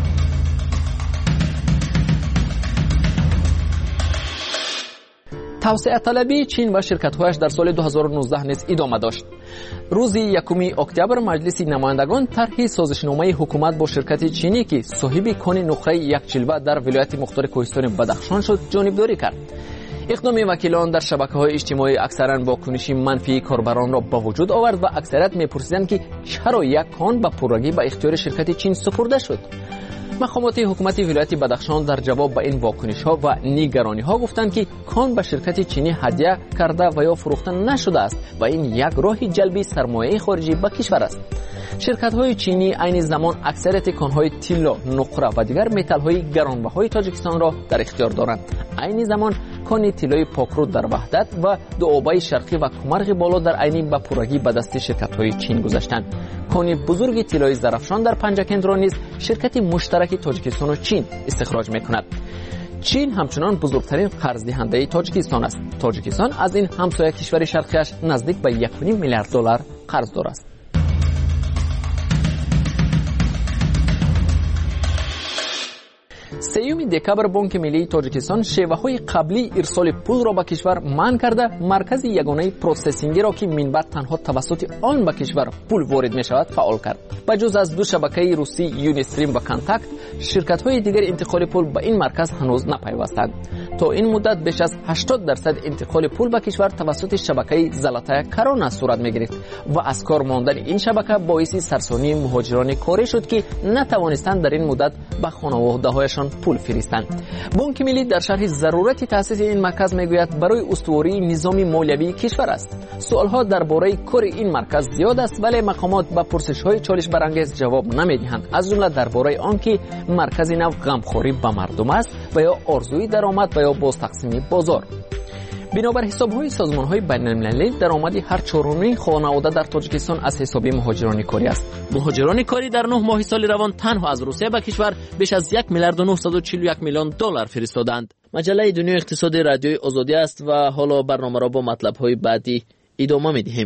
توسعه طلبی چین و شرکت‌هایش در سال دو هزار و نوزده نیز ادامه داشت. روز یکم اکتبر مجلس نمایندگان طرح سازشنامه حکومت با شرکت چینی که صاحب کان نقره یک جلوه در ولایت مختار کوهستان بدخشان شد جانبداری کرد. اقدام وکیلان در شبکه‌های اجتماعی اکثرا واکنش منفی کاربران را به وجود آورد و اکثریت می‌پرسیدند که چرا یک کان به پررگی به اختیار شرکت چین سپرده شد. مقامات حکومت ولایت بدخشان در جواب به این واکنش‌ها و نگرانی‌ها گفتند که کان به شرکت چینی هدیه کرده و یا فروخته نشده است و این یک راه جلب سرمایه خارجی به کشور است. شرکت‌های چینی عین زمان اکثریت کان‌های طلا، نقره و دیگر متال‌های گرانبهای تاجیکستان را در اختیار دارند. عین زمان کان طلای پاکرود در وحدت و دوآبای شرقی و کمرغ بالا در عین به پررگی به دست شرکت‌های چین گذاشتند. کان بزرگ طلای زرافشان در پنجکند را نیز شرکت مشترک تاجیکستان و چین استخراج می‌کند. چین همچنان بزرگترین قرض دهنده تاجیکستان است. تاجیکستان از این همسایه کشور شرقیش نزدیک به یک و نیم میلیارد دلار قرض دارد است. سیوم دکبر بانک ملی تاجیکستان شیوه‌های قبلی ارسال پول را به کشور منع کرده مرکز یگانه پروسسینگی را که منبع تنها توسط آن به کشور پول وارد می‌شود فعال کرد. بجز از دو شبکه روسی یونیستریم و کانتاکت شرکت‌های دیگر انتقال پول به این مرکز هنوز نپیوستند. تا این مدت بیش از هشتاد درصد انتقال پول به کشور توسط شبکه زلاتای کرانا صورت می‌گرفت و از کار ماندن این شبکه باعث سرسانی مهاجران کاری شد که نتوانستند در این مدت به خانواده‌هایشان پول فرستند. بانک ملی در شرح ضرورت تأسیس این مرکز میگوید برای استواری نظام مالیوی کشور است. سوالها درباره کار این مرکز زیاد است ولی مقامات به پرسش‌های چالش برانگیز جواب نمیدهند. از جمله درباره آنکه مرکز نو غمخواری به مردم است و یا آرزوی درآمد و یا باز تقسیم بازار. بنابر حساب‌های سازمان‌های بین‌المللی درآمد هر چهارمی خانواده در تاجیکستان از حساب مهاجران کاری است. مهاجران کاری در نه ماه سال روان تنها از روسیه به کشور بیش از یک میلیارد و نهصد و چهل و یک میلیون دلار فرستادند. مجله دنیای اقتصادی رادیوی آزادی است و حالا برنامه را با مطلب‌های بعدی ادامه می‌دهیم.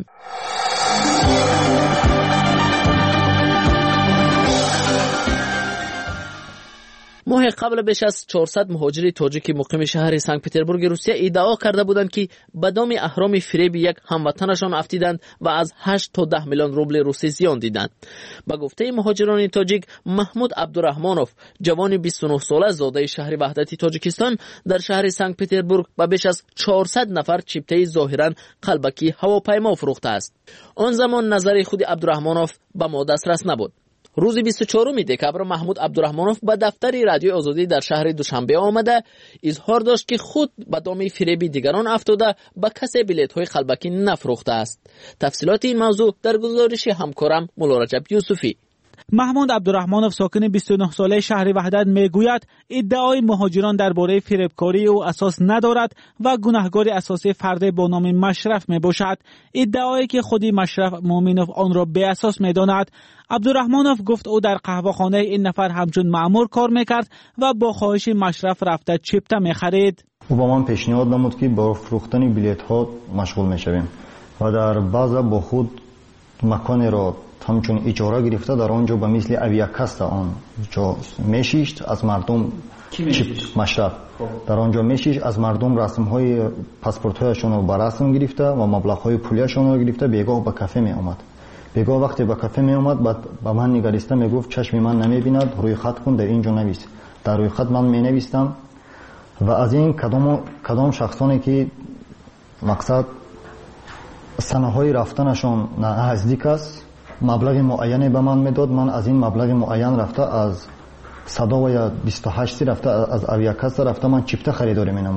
ماه قبل بیش از چهارصد مهاجر تاجیک مقیم شهر سنت پترزبورگ روسیه ادعا کرده بودند که به دام اهرام فریب یک هموطنشان افتیدند و از هشت تا ده میلیون روبل روسی زیان دیدند. به گفته مهاجران تاجیک محمود عبدالرحمانوف جوان بیست و نه ساله زاده شهر وحدت تاجیکستان در شهر سنت پترزبورگ به بیش از چهارصد نفر چیپته ظاهرا قلبکی هواپیما فروخته است. آن زمان نظر خود عبدالرحمانوف به ما دسترس نبود. روز بیست و چهارم دکبر محمود عبدالرحمانوف به دفتر رادیوی آزادی در شهر دوشنبه آمده اظهار داشت که خود به دام فریب دیگران افتاده به کسی بلیط‌های قلبکی نفروخته است. تفصیلات این موضوع در گزارش همکارم مولا رجب یوسفی. محمود عبدالرحمانوف ساکن بیست و نه ساله شهر وحدت میگوید ادعای مهاجران درباره فریبکاری او اساس ندارد و گناهکار اساسی فرد با نام مشرف میباشد. ادعایی که خودی مشرف مومنوف آن را به اساس میداند. عبدالرحمانوف گفت او در قهوه‌خانه این نفر همچون مأمور کار میکرد و با خواهش مشرف رفته چیپته میخرید. او با من پیشنهاد نمود که با فروختن بلیط ها مشغول میشویم و در بعضا با خود مکان را همچون اجاره گرفته در آنجا به مثل اویاکست آن جا میشیشت از مردم چیپ مشرف در آنجا میشیش از مردم رسم های پاسپورت هایشون رو به رسم گرفته و مبلغ های پولیشون رو گرفته بیگاه به کافه می آمد. بیگاه وقتی به کافه می آمد بعد به من نگریسته می گفت چشم من نمی بیند روی خط کن در اینجا نویس. در روی خط من می نویستم و از این کدام کدام شخصانی که مقصد سنه های رفتنشون نزدیک است مبلغ معینی به من میداد. من از این مبلغ معین رفته از صدا و یا بیست و هشت رفته از اویاکست رفته من چیپته خریداری می نمودم.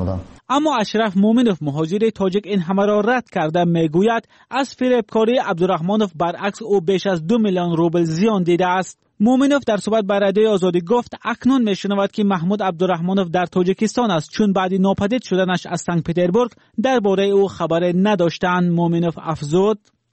اما اشرف مومنوف مهاجر تاجیک این همه را رد کرده میگوید از فریبکاری عبدالرحمانوف برعکس او بیش از دو میلیون روبل زیان دیده است. مومنوف در صحبت با رادیوی آزادی گفت اکنون میشنود که محمود عبدالرحمانوف در تاجیکستان است، چون بعد ناپدید شدنش از سنت پتربورگ درباره او خبر نداشتند. مومنوف افزود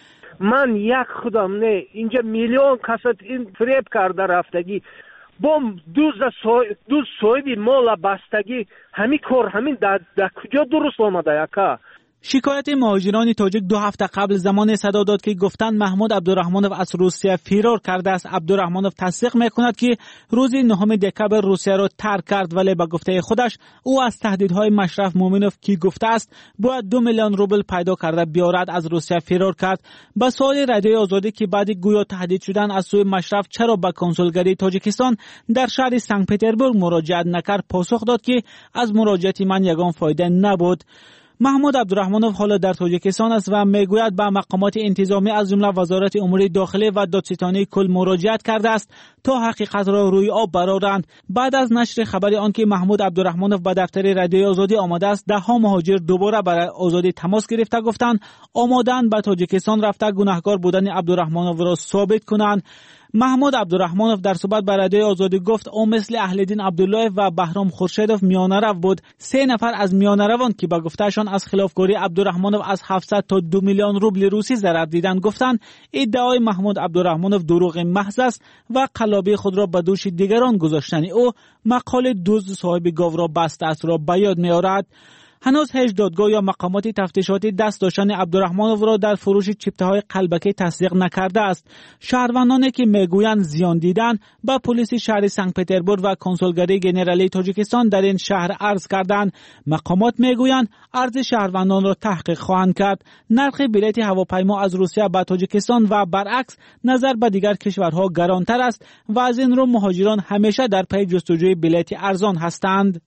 من یک خودم نه اینجا میلیون کسات این فریب کرده رفتگی بوم دوز دوز صاحبی مال بستگی همین کار همین در کجا درست آمده یکا. شکایت مهاجران تاجیک دو هفته قبل زمان صدا داد که گفتند محمود عبدالرحمانوف از روسیه فرار کرده است. عبدالرحمانوف تصدیق میکند که روز نهم دکبر روسیه را ترک کرد، ولی با گفته خودش او از تهدیدهای مشرف مومنوف که گفته است باید دو میلیون روبل پیدا کرده بیارد از روسیه فرار کرد. با سوال رادیوی آزادی که بعد گویا تهدید شدن از سوی مشرف چرا به کنسولگری تاجیکستان در شهر سنت پتربورگ مراجعت نکرد، پاسخ داد که از مراجعت من یگان فایده نبود. محمود عبدالرحمانوف حالا در تاجیکستان است و میگوید به مقامات انتظامی از جمله وزارت امور داخلی و دادستانی کل مراجعت کرده است تا حقیقت را روی آب برآورند. بعد از نشر خبر آنکه محمود عبدالرحمانوف به دفتر رادیوی آزادی آمده است، ده ها مهاجر دوباره برای آزادی تماس گرفته گفتند آماده‌اند به تاجیکستان رفته گناهکار بودن عبدالرحمانوف را ثابت کنند. محمود عبدالرحمانوف در صحبت با رادیوی آزادی گفت او مثل اهلدین عبدالله و بهرام خورشیدوف میانه رو بود. سه نفر از میانه روان که به گفتهشان از خلافکاری عبدالرحمانوف از هفتصد تا دو میلیون روبل روسی ضرر دیدند گفتند ادعای محمود عبدالرحمانوف دروغ محض است و قلابی خود را به دوش دیگران گذاشتن او مقاله دزد صاحب گاو را بسته است را به یاد می‌آورد. هنوز هیچ دادگاه یا مقامات تفتیشاتی دست داشتن عبدالرحمانوف را در فروش چپته‌های قلبکی تصدیق نکرده است. شهروندانی که میگویند زیان دیدن با پلیس شهر سنت پتربورگ و کنسولگری ژنرالی تاجیکستان در این شهر عرض کردند. مقامات میگویند عرض شهروندان را تحقیق خواهند کرد. نرخ بلیط هواپیما از روسیه به تاجیکستان و برعکس نظر به دیگر کشورها گرانتر است و از این رو مهاجران همیشه در پی جستجوی بلیط ارزان هستند.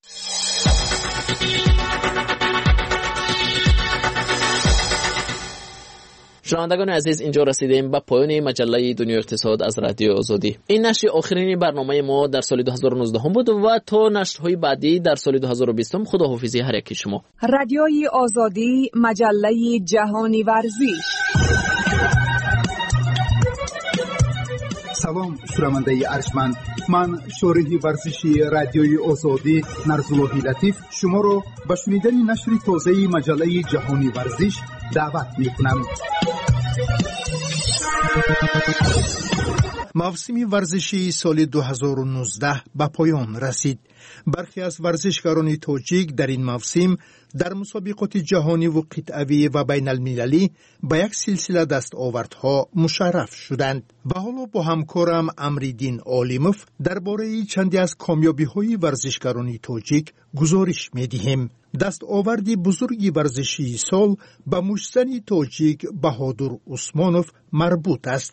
شنوندگان عزیز، اینجا رسیدیم به پایان مجله دنیا اقتصاد از رادیو آزادی. این نشر آخرین برنامه ما در سال دو هزار و نوزده هم بود و تا نشرهای بعدی در سال دو هزار و بیست هم خداحافظی هر یکی شما. رادیوی آزادی، مجله جهانی ورزش. سلام شنونده ارجمند، من شارح ورزشی رادیوی آزادی نرزاللهی لطیف شما را به شنیدن نشر تازه مجله جهانی ورزش دعوت می‌کنم. موسم ورزشی سال دو هزار و نوزده به پایان رسید. برخی از ورزشکاران تاجیک در این موسم در مسابقات جهانی و قطعه‌ای و بین المللی به یک سلسله دستاوردها مشرف شدند. و حالا با همکارم امریدین عالموف درباره چندی از کامیابی‌های ورزشکاران تاجیک گزارش می‌دهیم. دستاورد بزرگی ورزشی سال به مشتزن تاجیک بهادر عثمانوف مربوط است.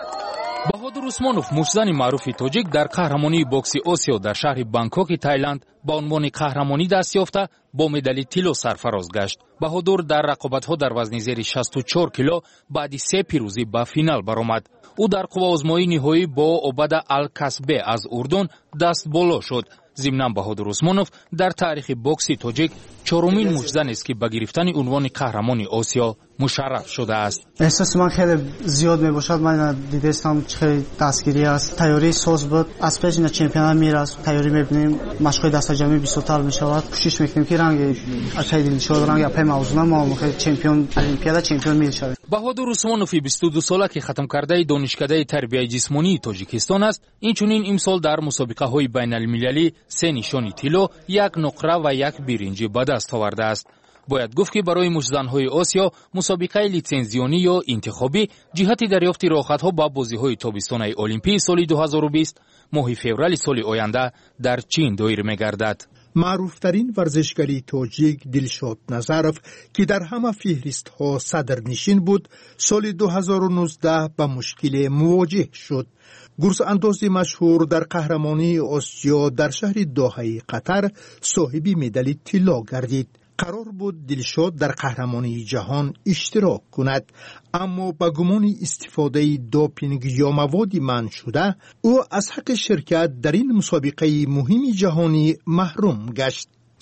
بهادر عثمانوف مشتزن معروف تاجیک در قهرمانی بوکس آسیا در شهر بانکوک تایلند با عنوان قهرمانی دست یافته با مدال طلا سرفراز گشت. بهادر در رقابت‌ها در وزن زیر شصت و چهار کیلو بعد سه پیروزی به فینال برآمد. او در قوه‌آزمایی نهایی با عبد الکسبه از اردن دست بالا شد. ضمناً بهادر عثمانوف در تاریخ بوکس تاجیک چهارمین مشتزن است که به گرفتن عنوان قهرمان آسیا مشرف شده است. احساس من خیلی زیاد میباشد. من دیدستم خیلی دستگیری است. تیاری ساز بود. از پیش نه چمپیون میراست. تیاری میبینیم مشقای دست جمعی بیشتر میشود. کوشش میکنیم که رنگ اکیدی نشود رنگ اپای موضوع ما خیلی چمپیون المپیادا چمپیون میشویم. بهادر عثمانوف بیست و دو ساله که ختم کرده دانشکده تربیت جسمانی تاجیکستان است. اینچنین امسال در مسابقه های بین المللی سه نشانی طلا، یک نقره و یک برنج به دست آورده است. باید گفت که برای مشتزن‌های آسیا مسابقه لیتنزیونی یا انتخابی جهت دریافت راحت‌ها با بازی‌های تابستانی المپیک سال دو هزار و بیست ماه فوریه سال آینده در چین دایر می‌گردد. معروفترین ورزشکاری تاجیک دلشاد نظرف که در همه فهرست‌ها صدرنشین بود، سال دو هزار و نوزده با مشکل مواجه شد. گرز انداز مشهور در قهرمانی آسیا در شهر دوحه قطر صاحب مدال طلا گردید. قرار بود دلشاد در قهرمانی جهان اشتراک کند، اما با گمان استفاده دوپینگ یا مواد منع شده او از حق شرکت در این مسابقه مهم جهانی محروم گشت.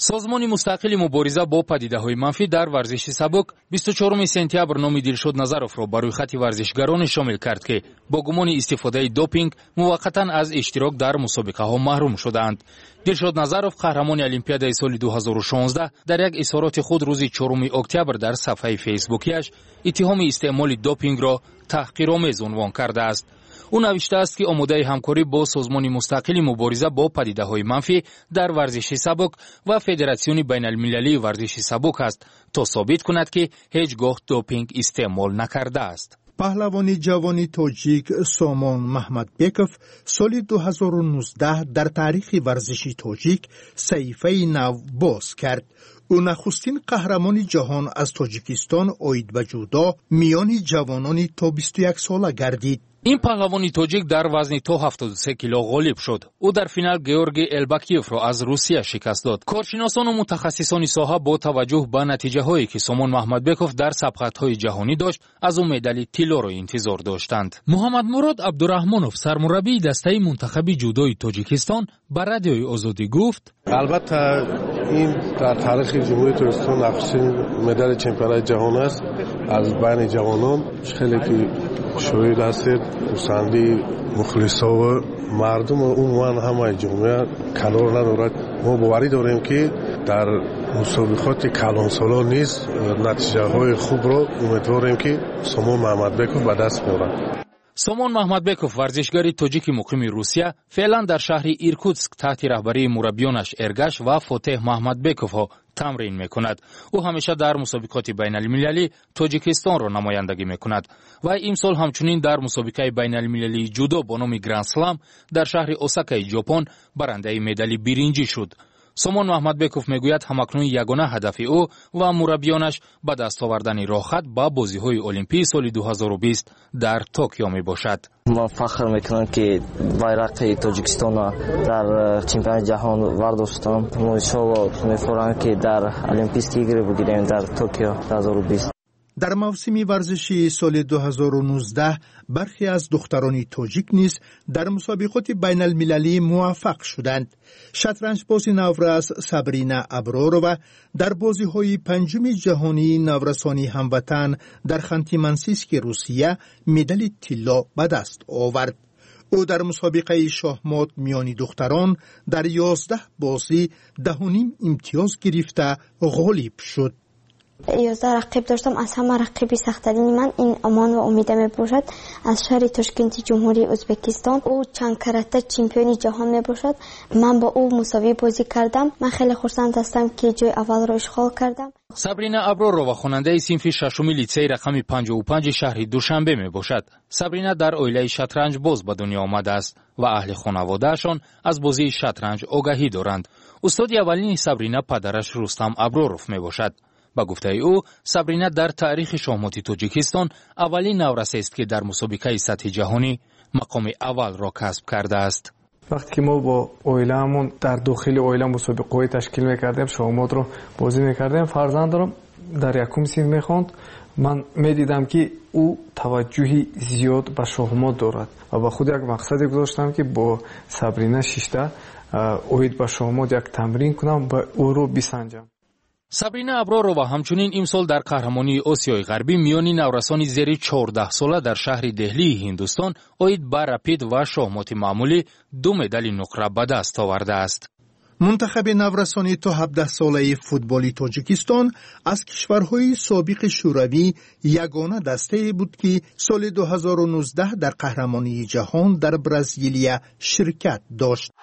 سازمان مستقل مبارزه با پدیده‌های منفی در ورزش سبک بیست و چهارم سپتامبر نام دلشاد نظرов را بر روی خط ورزشگران شامل کرد که با گمان استفاده دوپینگ موقتا از اشتراک در مسابقه‌ها محروم شدند. دلشاد نظرов قهرمان المپیادای سال دو هزار و شانزده در یک اظهارات خود روز چهارم اکتبر در صفحه فیسبوکیش اتهام استعمال دوپینگ را تحقیرآمیز عنوان کرده است. او نوشته است که آماده همکاری با سازمان مستقل مبارزه با پدیده‌های منفی در ورزش سبک و فدراسیون بین المللی ورزش سبک است تا ثابت کند که هیچگاه دوپینگ استعمال نکرده است. پهلوانی جوانی تاجیک سامان محمدبکov سال دو هزار و نوزده در تاریخ ورزشی تاجیک صحیفه نو باز کرد. او نخستین قهرمان جهان از تاجیکستان اوید به جودو میان جوانان تا بیست و یک ساله گردید. این پهلوانی تاجیک در وزن تا هفتاد و سه کیلو غالب شد. او در فینال گیورگی الباکیف را از روسیه شکست داد. کارشناسان و متخصصان ساحه با توجه به نتیجه هایی که سامان محمدبکov در سبقت‌های جهانی داشت از او مدال طلا را انتظار داشتند. محمد مراد عبدالرحمانов سرمربی دسته منتخب جودوی تاجیکستان به رادیوی آزادی گفت: البته این در تاریخ جمهوری تاجیکستان نخستین مدال چمپیونات جهان است از بین جوانان. خیلی که شاید هستید پسندی مخلصا و مردم عموما همه جامعه کنار ندارد. ما باوری داریم که در مسابقات کلانسالا نیز نتیجه های خوب را امیدواریم که سامان محمدبکov به دست بیاورد. سامان محمدبکov ورزشگری تاجیک مقیم روسیه فعلا در شهر ایرکوتسک تحت رهبری مربیانش ارگش و فاتح محمدبکov ها تمرین میکند. او همیشه در مسابقات بین المللی تاجیکستان را نمایندگی میکند و امسال همچنین در مسابقه بین المللی جودو با نام گرند سلام در شهر اوساکای ژاپن برنده مدال برنجی شد. سامان محمدبکov میگوید همکنون یگانه هدف او و مربیانش به دست آوردن راهخط به بازی‌های المپی سال دو هزار و بیست در توکیو میباشد. ما فخر میکنم که بایرق تاجیکستان را در چمپیونات جهان ورداشتم. ما انشاءالله می‌فرماییم که در المپیک تیگر بگیریم در توکیو دو هزار و بیست. در موسم ورزشی سال دو هزار و نوزده برخی از دختران تاجیک نیز در مسابقات بین المللی موفق شدند. شطرنج باز نورس سابرینا ابرارova در بازی های پنجم جهانی نورسانی هموطن در خانتی منسیسک روسیه مدال طلا به دست آورد. او در مسابقه شاهمات میانی دختران در یازده بازی ده و نیم امتیاز گرفته غالب شد. یازده رقیب داشتم. از همه رقیبی سخت‌ترین من این امان و امیده می باشد از شهر تاشکند جمهوری ازبکستان. او چند کرته چمپیون جهان می باشد. من با او مساوی بازی کردم. من خیلی خرسند هستم که جای اول را اشغال کردم. سابرینا ابرارova خواننده صنف ششم لیسه رقم پنجاه و پنج شهر دوشنبه می باشد. سابرینا در عائله شطرنج باز به دنیا آمده است و اهل خانواده‌شان از بازی شطرنج آگاهی دارند. استاد اولین سابرینا پدرش رستم ابرارov می باشد. با گفته او سابرینا در تاریخ شاهمات تاجیکستان اولین نورس است که در مسابقه سطح جهانی مقام اول را کسب کرده است. وقتی که ما با اویلمون در داخل اویل مسابقه تشکیل میکردیم شاهمات رو بازی میکردیم، فرزندم در یکم سین میخوند. من میدیدم که او توجهی زیاد به شاهمات دارد و با خود یک مقصدی گذاشتم که با سابرینا شیشته اوید به شاهمات یک تمرین کنم و او رو بسنجم. سابرینا ابرارova همچنین امسال در قهرمانی آسیای غربی میانی نورسان زیر چهارده ساله در شهر دهلی هندوستان اوید به رپید و شاهمات معمولی دو مدال نقره به دست آورده است. منتخب نورسانی تا هفده ساله فوتبالی تاجیکستان از کشورهای سابق شوروی یگانه دسته بود که سال دو هزار و نوزده در قهرمانی جهان در برزیلیا شرکت داشت.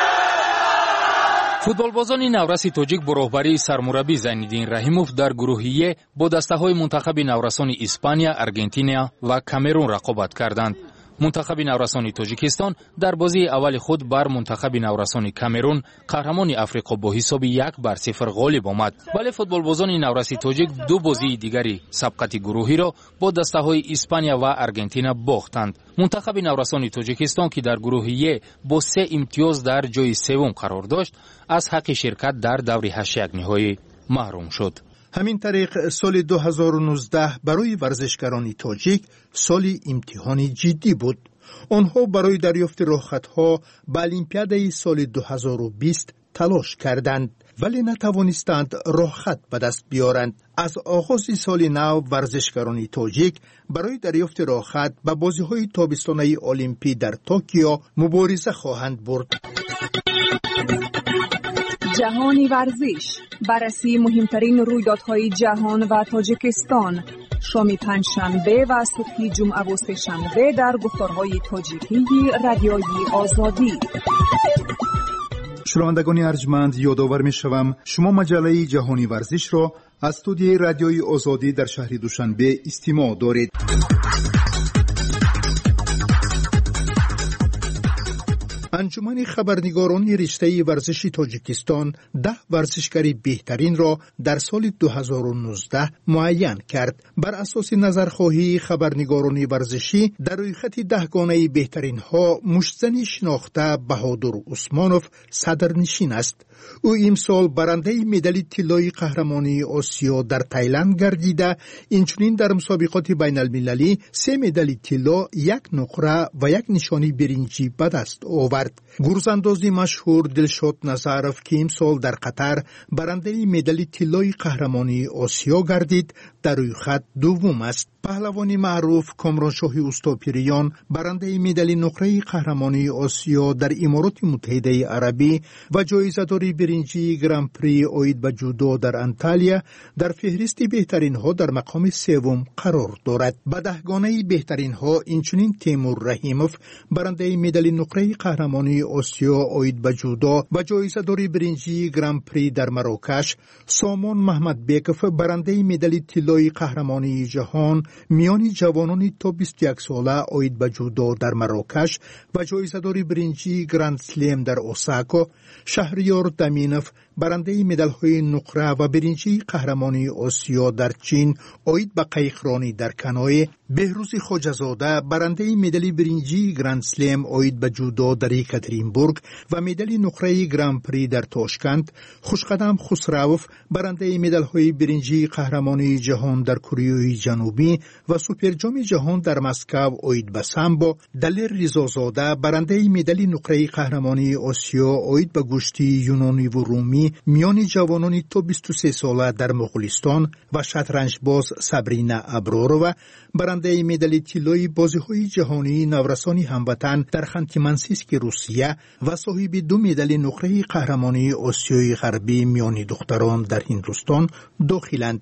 فوتبالبازان نورس تاجیک با راهبری سرمربی زینالدین رحیموف در گروهی با دسته‌های منتخب نورسان اسپانیا، آرژانتین و کامرون رقابت کردند. منتخب نورسان تاجیکستان در بازی اول خود بر منتخب نورسان کامرون قهرمان افریقا با حساب یک بر صفر غالب آمد. ولی فوتبالبازان نورس تاجیک دو بازی دیگری سبقت گروهی را با دسته‌های اسپانیا و آرژانتین باختند. منتخب نورسان تاجیکستان که در گروهی با سه امتیاز در جای سوم قرار داشت از حق شرکت در دور هشت یک نهایی محروم شد. همین طریق سال دو هزار و نوزده برای ورزشکاران تاجیک سالی امتحانی جدی بود. آنها برای دریافت راهخطها به المپیادای سال دو هزار و بیست تلاش کردند ولی نتوانستند راه خط به دست بیارند. از آغاز سال نو ورزشکاران تاجیک برای دریافت راه خط به بازی‌های تابستانه المپی در توکیو مبارزه خواهند برد. جهانی ورزش، بررسی مهمترین رویدادهای جهان و تاجیکستان، شام پنجشنبه و صبح جمعه و سه‌شنبه در گفتارهای تاجیکی رادیوی آزادی. شنوندگان ارجمند، یادآور می‌شوم شما مجله جهانی ورزش را از استودیوی رادیوی آزادی در شهر دوشنبه استماع دارید. انجمن خبرنگاران رشته ورزشی تاجیکستان ده ورزشکاری بهترین را در سال دو هزار و نوزده معین کرد. بر اساس نظرخواهی خبرنگاران ورزشی در روی خط دهگانه بهترین ها مشتزنی شناخته بهادر عثمانوف صدرنشین است. او امسال برنده مدال طلای قهرمانی آسیا در تایلند گردیده، اینچنین در مسابقات بین المللی سه مدال طلا، یک نقره و یک نشانی برنجی به دست آورد. گرزانداز مشهور دلشاد نظرف که امسال در قطر برنده مدال طلای قهرمانی آسیا گردید، در روی خط دوم است. پهلوانی معروف کامرانشاه اوستاپیریان برنده مدال نقره قهرمانی آسیا در امارات متحده عربی و جایزه‌دار برنجی گران پری اوید به جودو در انتالیا در فهرست بهترین ها در مقام سوم قرار دارد. به دهگانه بهترین ها اینچنین تیمور رحیموف برنده مدال نقره قهرمانی آسیا اوید به جودو و جایزه‌دار برنجی گران پری در مراکش، سامان محمد بیکف برنده مدال طلای قهرمانی جهان میان جوانان تا بیست و یک ساله اوید به جودو در مراکش و جایزه‌دار برنجی گراند سلم در اوساکا، شهریار دمینوف برنده مدال‌های نقره و برنجی قهرمانی آسیا در چین اوید به قایقرانی در کنوی، بهروز خواجه‌زاده برنده مدال برنجی گراند سلم اوید به جودو در یکاترینبورگ و مدال نقره گران پری در تاشکند، خوشقدم خسروف برنده مدال‌های برنجی قهرمانی جهان در کره جنوبی و سوپر جام جهان در مسکو اوید به سامبو، دلر رضازاده برنده مدال نقره قهرمانی آسیا اوید به گشتی یونانی و رومی میان جوانان تا بیست و سه ساله در مغولستان و شطرنج باز سابرینا ابرارova برنده مدال طلای بازی‌های جهانی نورسانی هموطن در خانتی-مانسیسک روسیه و صاحب دو مدال نقره قهرمانی آسیای غربی میان دختران در هندوستان داخلند.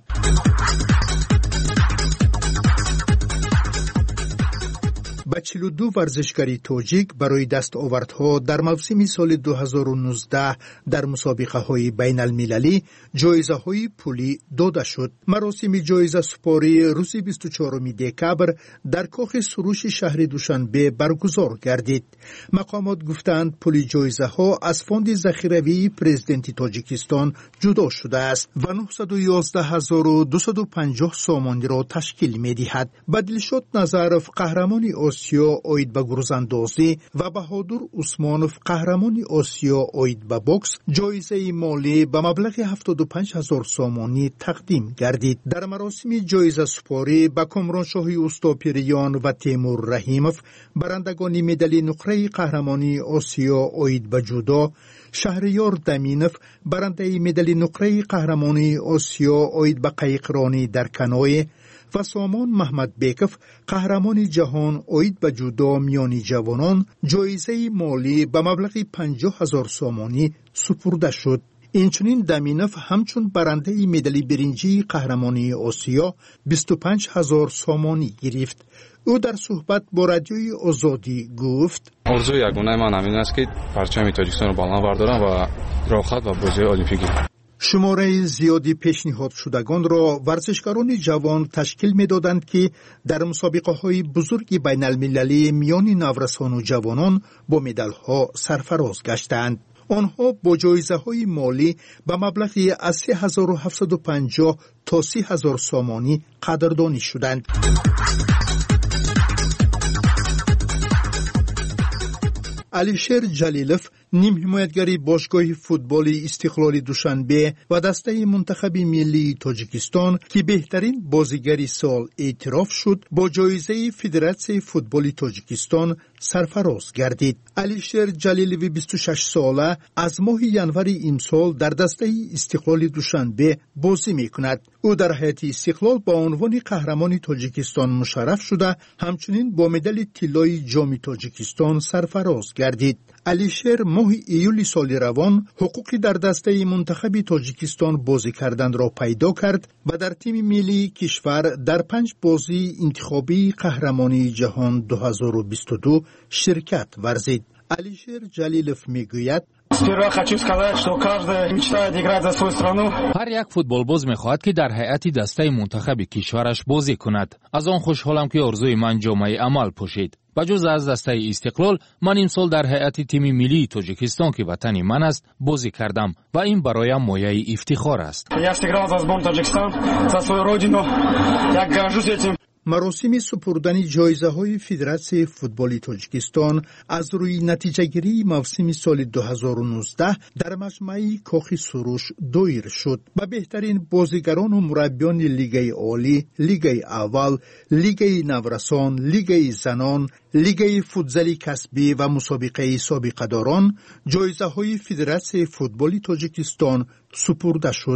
با چهل و دو ورزشکاری تاجیک برای دستاوردها در موسم سال دو هزار و نوزده در مسابقه های بین المللی جایزه های پولی داده شد. مراسم جایزه سپاری روز بیست و چهارم دکبر در کاخ سروش شهر دوشنبه برگزار گردید. مقامات گفتند پول جایزه ها از فاند ذخیروی پرزیدنت تاجیکستان جدا شده است و نهصد و یازده هزار و دویست و پنجاه سامانی را تشکیل می دهد. بدلشاد نظرف قهرمانی آسیا اوید به گرزاندازی و بهادر عثمانوف قهرمانی آسیا اوید به بوکس جایزه مالی به مبلغ هفتاد و پنج هزار سامانی تقدیم گردید. در مراسم جایزه سپاری به کامرانشاه اوستاپیریان و تیمور رحیموف برندگان مدال نقره قهرمانی آسیا اوید به جودو، شهریار دمینوف برنده مدال نقره قهرمانی آسیا اوید به قایقرانی در کنوی و سامان محمد بیکف قهرمان جهان اوید به جودو میانی جوانان جایزه مالی به مبلغ پنجاه هزار سامانی سپرده شد. اینچنین دمینوف همچون برنده مدال برنجی قهرمانی آسیا بیست و پنج هزار سامانی گرفت. او در صحبت با رادیوی آزادی گفت: آرزوی یگانه من همین است که پرچم تاجیکستان را بالا بردارم و راه خط و بازی المپیک گیرم. شماره زیادی پیشنهاد شدگان را ورزشکاران جوان تشکیل می‌دادند که در مسابقه‌های بزرگ بین المللی میان نورسان و جوانان با مدال‌ها سرفراز گشتند. آنها با جایزه‌های مالی به مبلغی از سه هزار و هفتصد و پنجاه تا سه هزار سامانی قدردانی شدند. علیشیر جلیلوف نیم حمایتگری باشگاه فوتبال استقلال دوشنبه و دسته منتخب ملی تاجیکستان که بهترین بازیگر سال اعتراف شد با جایزه فدراسیون فوتبال تاجیکستان سرفراز گردید. علیشیر جلیلوی بیست و شش ساله از ماه ینور امسال در دسته استقلال دوشنبه بازی میکند. او در هیئت استقلال با عنوان قهرمان تاجیکستان مشرف شده، همچنین با مدال طلای جام تاجیکستان سرفراز گردید. علیشیر ماه ایول سال روان حقوقی در دسته منتخب تاجیکستان بازی کردن را پیدا کرد و در تیم ملی کشور در پنج بازی انتخابی قهرمانی جهان دو هزار و بیست و دو شرکت ورزید. علیشیر جلیلوف میگوید: هر یک فوتبالباز میخواهد که در هیئت دسته منتخب کشورش بازی کند. از آن خوشحالم که آرزوی من جامعه عمل پوشید. بجز از دسته استقلال، من امسال در هیئت تیم ملی تاجیکستان که وطن من است بازی کردم و این برایم مایه افتخار است. مراسم سپردن جایزه های فدراسیون فوتبال تاجیکستان از روی نتیجه گیری موسم سال دو هزار و نوزده در مجمع کاخ سروش دایر شد. به بهترین بازیگران و مربیان لیگ عالی، لیگ اول، لیگ نورسان، لیگ زنان، لیگ فوتزال کسبی و مسابقه سابقه داران جایزه های فدراسیون فوتبال تاجیکستان سپرده شد.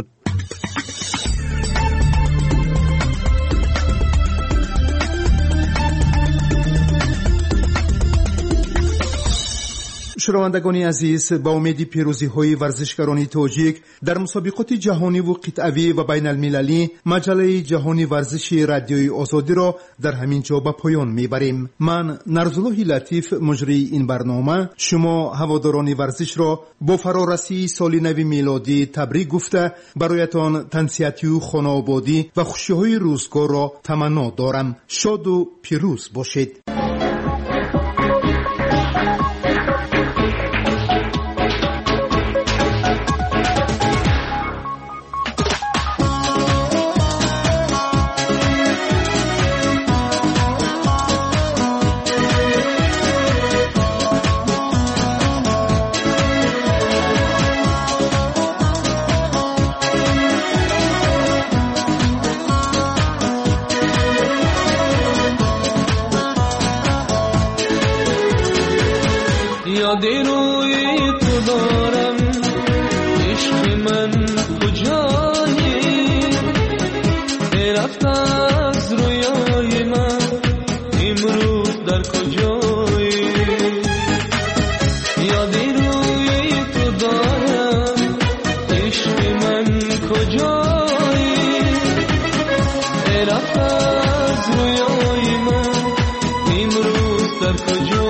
شنوندگان عزیز، با امید پیروزی های ورزشکاران تاجیک در مسابقات جهانی و قطعی و بین المللی، مجله جهانی ورزش رادیوی آزادی را در همین جا به پایان میبریم. من نرزالله لطیف مجری این برنامه شما هواداران ورزش را با فرارسی سال نو میلادی تبریک گفته برایتان تنسیتی و خانه‌آبادی و خوشی‌های روزگار را تمنا دارم. شاد و پیروز باشید. یادی روی تو دارم، عشق من کجایی؟ رفت از رویای من، امروز در کجایی؟ یادی روی تو دارم، عشق من کجایی؟ رفت از رویای من، امروز در کجایی؟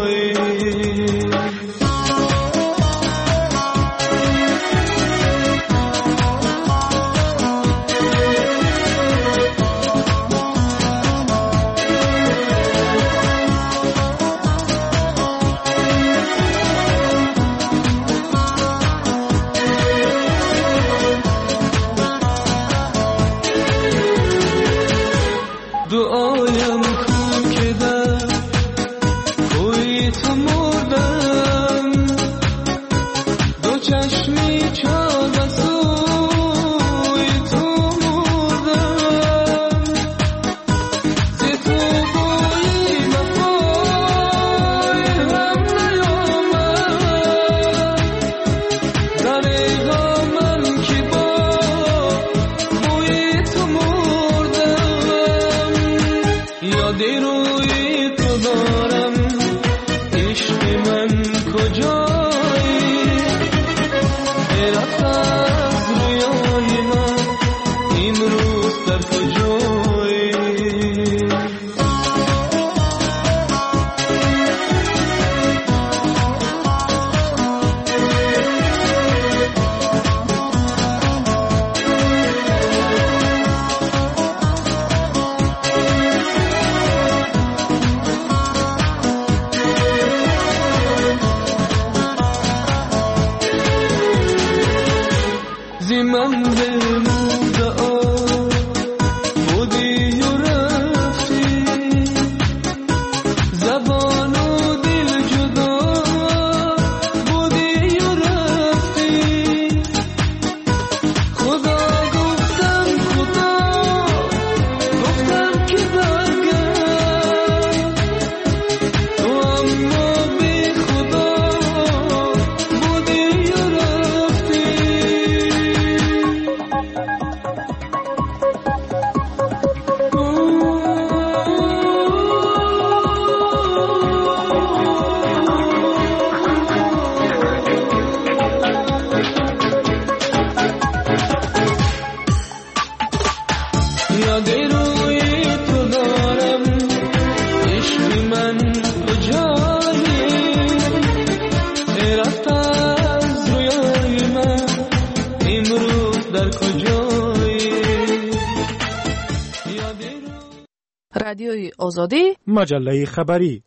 دعایم کو که در کوی تو مردم، دو چشمی چار و سوی تو مردم، زی تو بوی وفای هم نیامد، دریغا من که با بوی تو مردم. یادی روی تو دارم، عشق من کجایی؟ رفت از رویای من، امروز در کجایی؟ رادیوی آزادی، مجله خبری.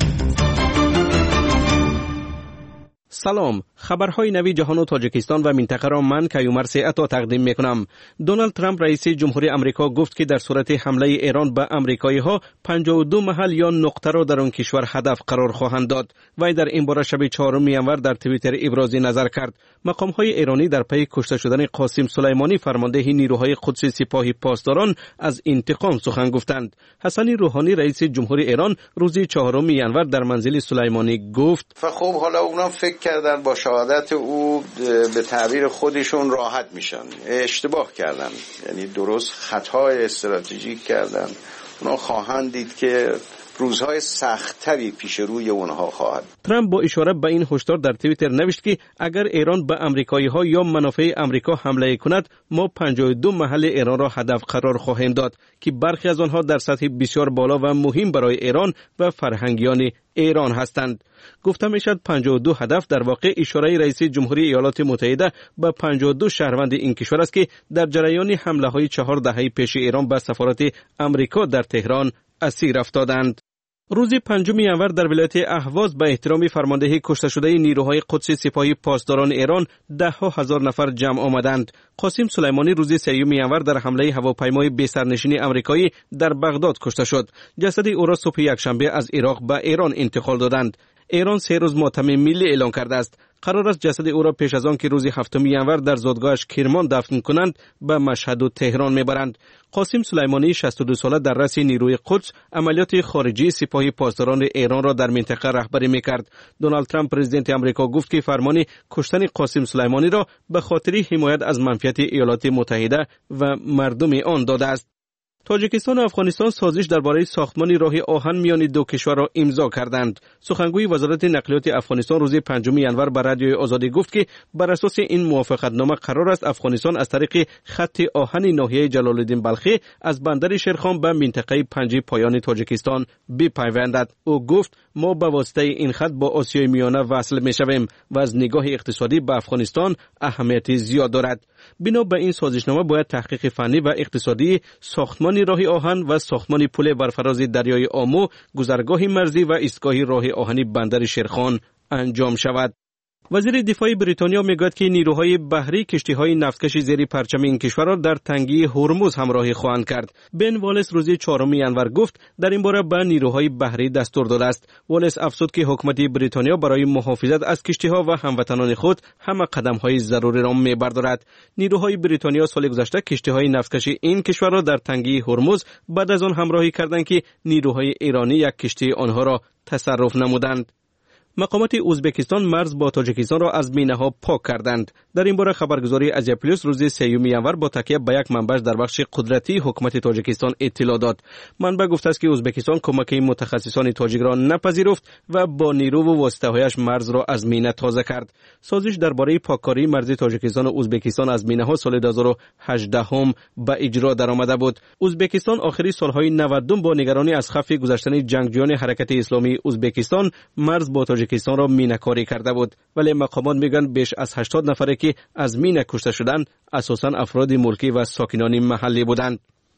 سلام، خبرهای نوی جهان و تاجیکستان و منطقه را من کیومر سیعتا تقدیم میکنم. دونالد ترامپ رئیس جمهوری آمریکا گفت که در صورت حمله ایران به آمریکایی ها پنجاه و دو محل یا نقطه را در آن کشور هدف قرار خواهند داد. وی در این باره شب چهارم ینور در توییتر ابراز نظر کرد. مقام های ایرانی در پی کشته شدن قاسم سلیمانی فرمانده نیروهای قدس سپاه پاسداران از انتقام سخن گفتند. حسن روحانی رئیس جمهوری ایران روز چهارم ینور در منزل سلیمانی گفت: خب حالا اونا فکر کردن با شهادت او به تعبیر خودشون راحت میشن. اشتباه کردن، یعنی درست خطای استراتژیک کردن. اونا خواهند دید که روزهای سخت‌تری پیش روی اونها خواهد. ترامپ با اشاره به این هشدار در توییتر نوشت که اگر ایران به آمریکایی‌ها یا منافع آمریکا حمله کند، ما پنجاه و دو محل ایران را هدف قرار خواهیم داد که برخی از آنها در سطح بسیار بالا و مهم برای ایران و فرهنگیان ایران هستند. گفته میشد پنجاه و دو هدف در واقع اشاره رئیس جمهوری ایالات متحده به پنجاه و دو شهروند این کشور است که در جریان حمله های چهار دهه پیش ایران به سفارت آمریکا در تهران اسیر افتادند. روز پنجم ینور در ولایت اهواز به احترام فرماندهی کشته شده نیروهای قدس سپاه پاسداران ایران ده ها هزار نفر جمع آمدند. قاسم سلیمانی روز سیوم ینور در حمله هواپیمای بی سرنشین آمریکایی در بغداد کشته شد. جسد او را صبح یکشنبه از عراق به ایران انتقال دادند. ایران سه روز ماتم ملی اعلان کرده است. قرار است جسد او را پیش از آن که روز هفتم ینور در زادگاهش کرمان دفن کنند به مشهد و تهران میبرند. قاسم سلیمانی شصت و دو ساله در رأس نیروی قدس عملیات خارجی سپاه پاسداران ایران را در منطقه رهبری میکرد. دونالد ترامپ پرزیدنت آمریکا گفت که فرمان کشتن قاسم سلیمانی را به خاطر حمایت از منفعت ایالات متحده و مردم آن داده است. تاجیکستان و افغانستان سازش درباره ساختمان راه آهن میان دو کشور را امضا کردند. سخنگوی وزارت نقلیات افغانستان روز پنجم ینور به رادیوی آزادی گفت که بر اساس این موافقتنامه قرار است افغانستان از طریق خط آهن ناحیه جلال الدین بلخی از بندر شیرخان به منطقه پنجه پایان تاجیکستان بپیوندد. او گفت: ما به واسطه این خط با آسیای میانه وصل میشویم و از نگاه اقتصادی به افغانستان اهمیت زیاد دارد. بنا به این سازشنامه باید تحقیق فنی و اقتصادی ساختمان راه آهن و ساختمان پل بر فراز دریای آمو، گذرگاه مرزی و ایستگاه راه آهنی بندر شیرخان انجام شود. وزیر دفاع بریتانیا میگوید که نیروهای بحری کشتی‌های نفتکش زیر پرچم این کشور را در تنگه هرمز همراهی خواهند کرد. بن والس روز چهارم ینور گفت در این باره به نیروهای بحری دستور داده است. والس افزود که حکومت بریتانیا برای محافظت از کشتی‌ها و هموطنان خود همه قدم‌های ضروری را می‌بردارد. نیروهای بریتانیا سال گذشته کشتی‌های نفتکش این کشور را در تنگه هرمز بعد از آن همراهی کردند که نیروهای ایرانی یک کشتی آنها را تصرف نمودند. مقامات ازبکستان مرز با تاجیکستان را از مینه‌ها پاک کردند. در این باره خبرگزاری ازیا پلاس روز سیوم ینور با تکیه به یک منبع در بخش قدرتی حکومت تاجیکستان اطلاع داد. منبع گفته است که ازبکستان کمک متخصصان تاجیک را نپذیرفت و با نیرو و واسطه‌هایش مرز را از مینه تازه کرد. سازش درباره پاککاری مرز تاجیکستان و ازبکستان از مینه‌ها سال دو هزار و هجده هم به اجرا درآمده بود. ازبکستان آخری سالهای نود با نگرانی از خفت گذشتن جنگجویان حرکت اسلامی ازبکستان مرز با تاجیکستان را مینه‌کاری کرده بود، ولی مقامات میگن بیش از هشتاد نفره که از مینه کشته شدند اساساً افراد ملکی و ساکنان محلی بودند.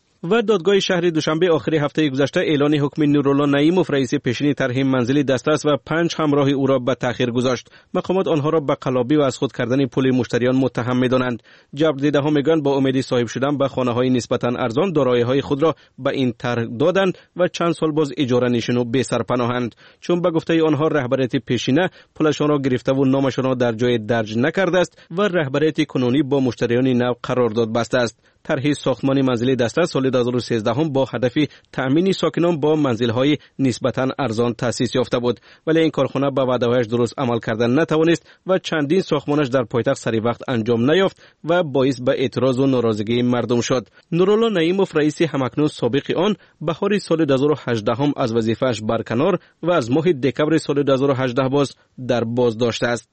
و دادگاه شهر دوشنبه آخر هفته گذشته اعلان حکم نورالله نعیموف رئیس پیشین طرح منزلی دسترس و پنج همراه او را به تأخیر گذاشت. مقامات آنها را به قلابی و از خود کردن پول مشتریان متهم می‌دانند. جبردیده‌ها میگویند با امید صاحب شدن به خانه‌های نسبتاً ارزان دارایی‌های خود را به این طرح دادند و چند سال باز اجاره نشین و بی سرپناهند، چون به گفته آنها رهبریت پیشینه پولشان را گرفته و نامشان را در جای درج نکرده است و رهبریت کنونی با مشتریان نو قرارداد بسته است. طرح ساختمان منزلی دسترس سال دو هزار و سیزده هم با هدف تأمین ساکنان با منزل‌های نسبتاً ارزان تأسیس یافته بود، ولی این کارخانه به وعده‌هایش درست عمل کردن نتوانست و چندین ساختمانش در پایتخت سری وقت انجام نیافت و باعث به اعتراض و ناراضگی مردم شد. نورالله نعیموف رئیس همکنون سابق آن بهار سال دو هزار و هجده هم از وظیفه‌اش برکنار و از ماه دکمبر سال دو هزار و هجده باز در بازداشت است.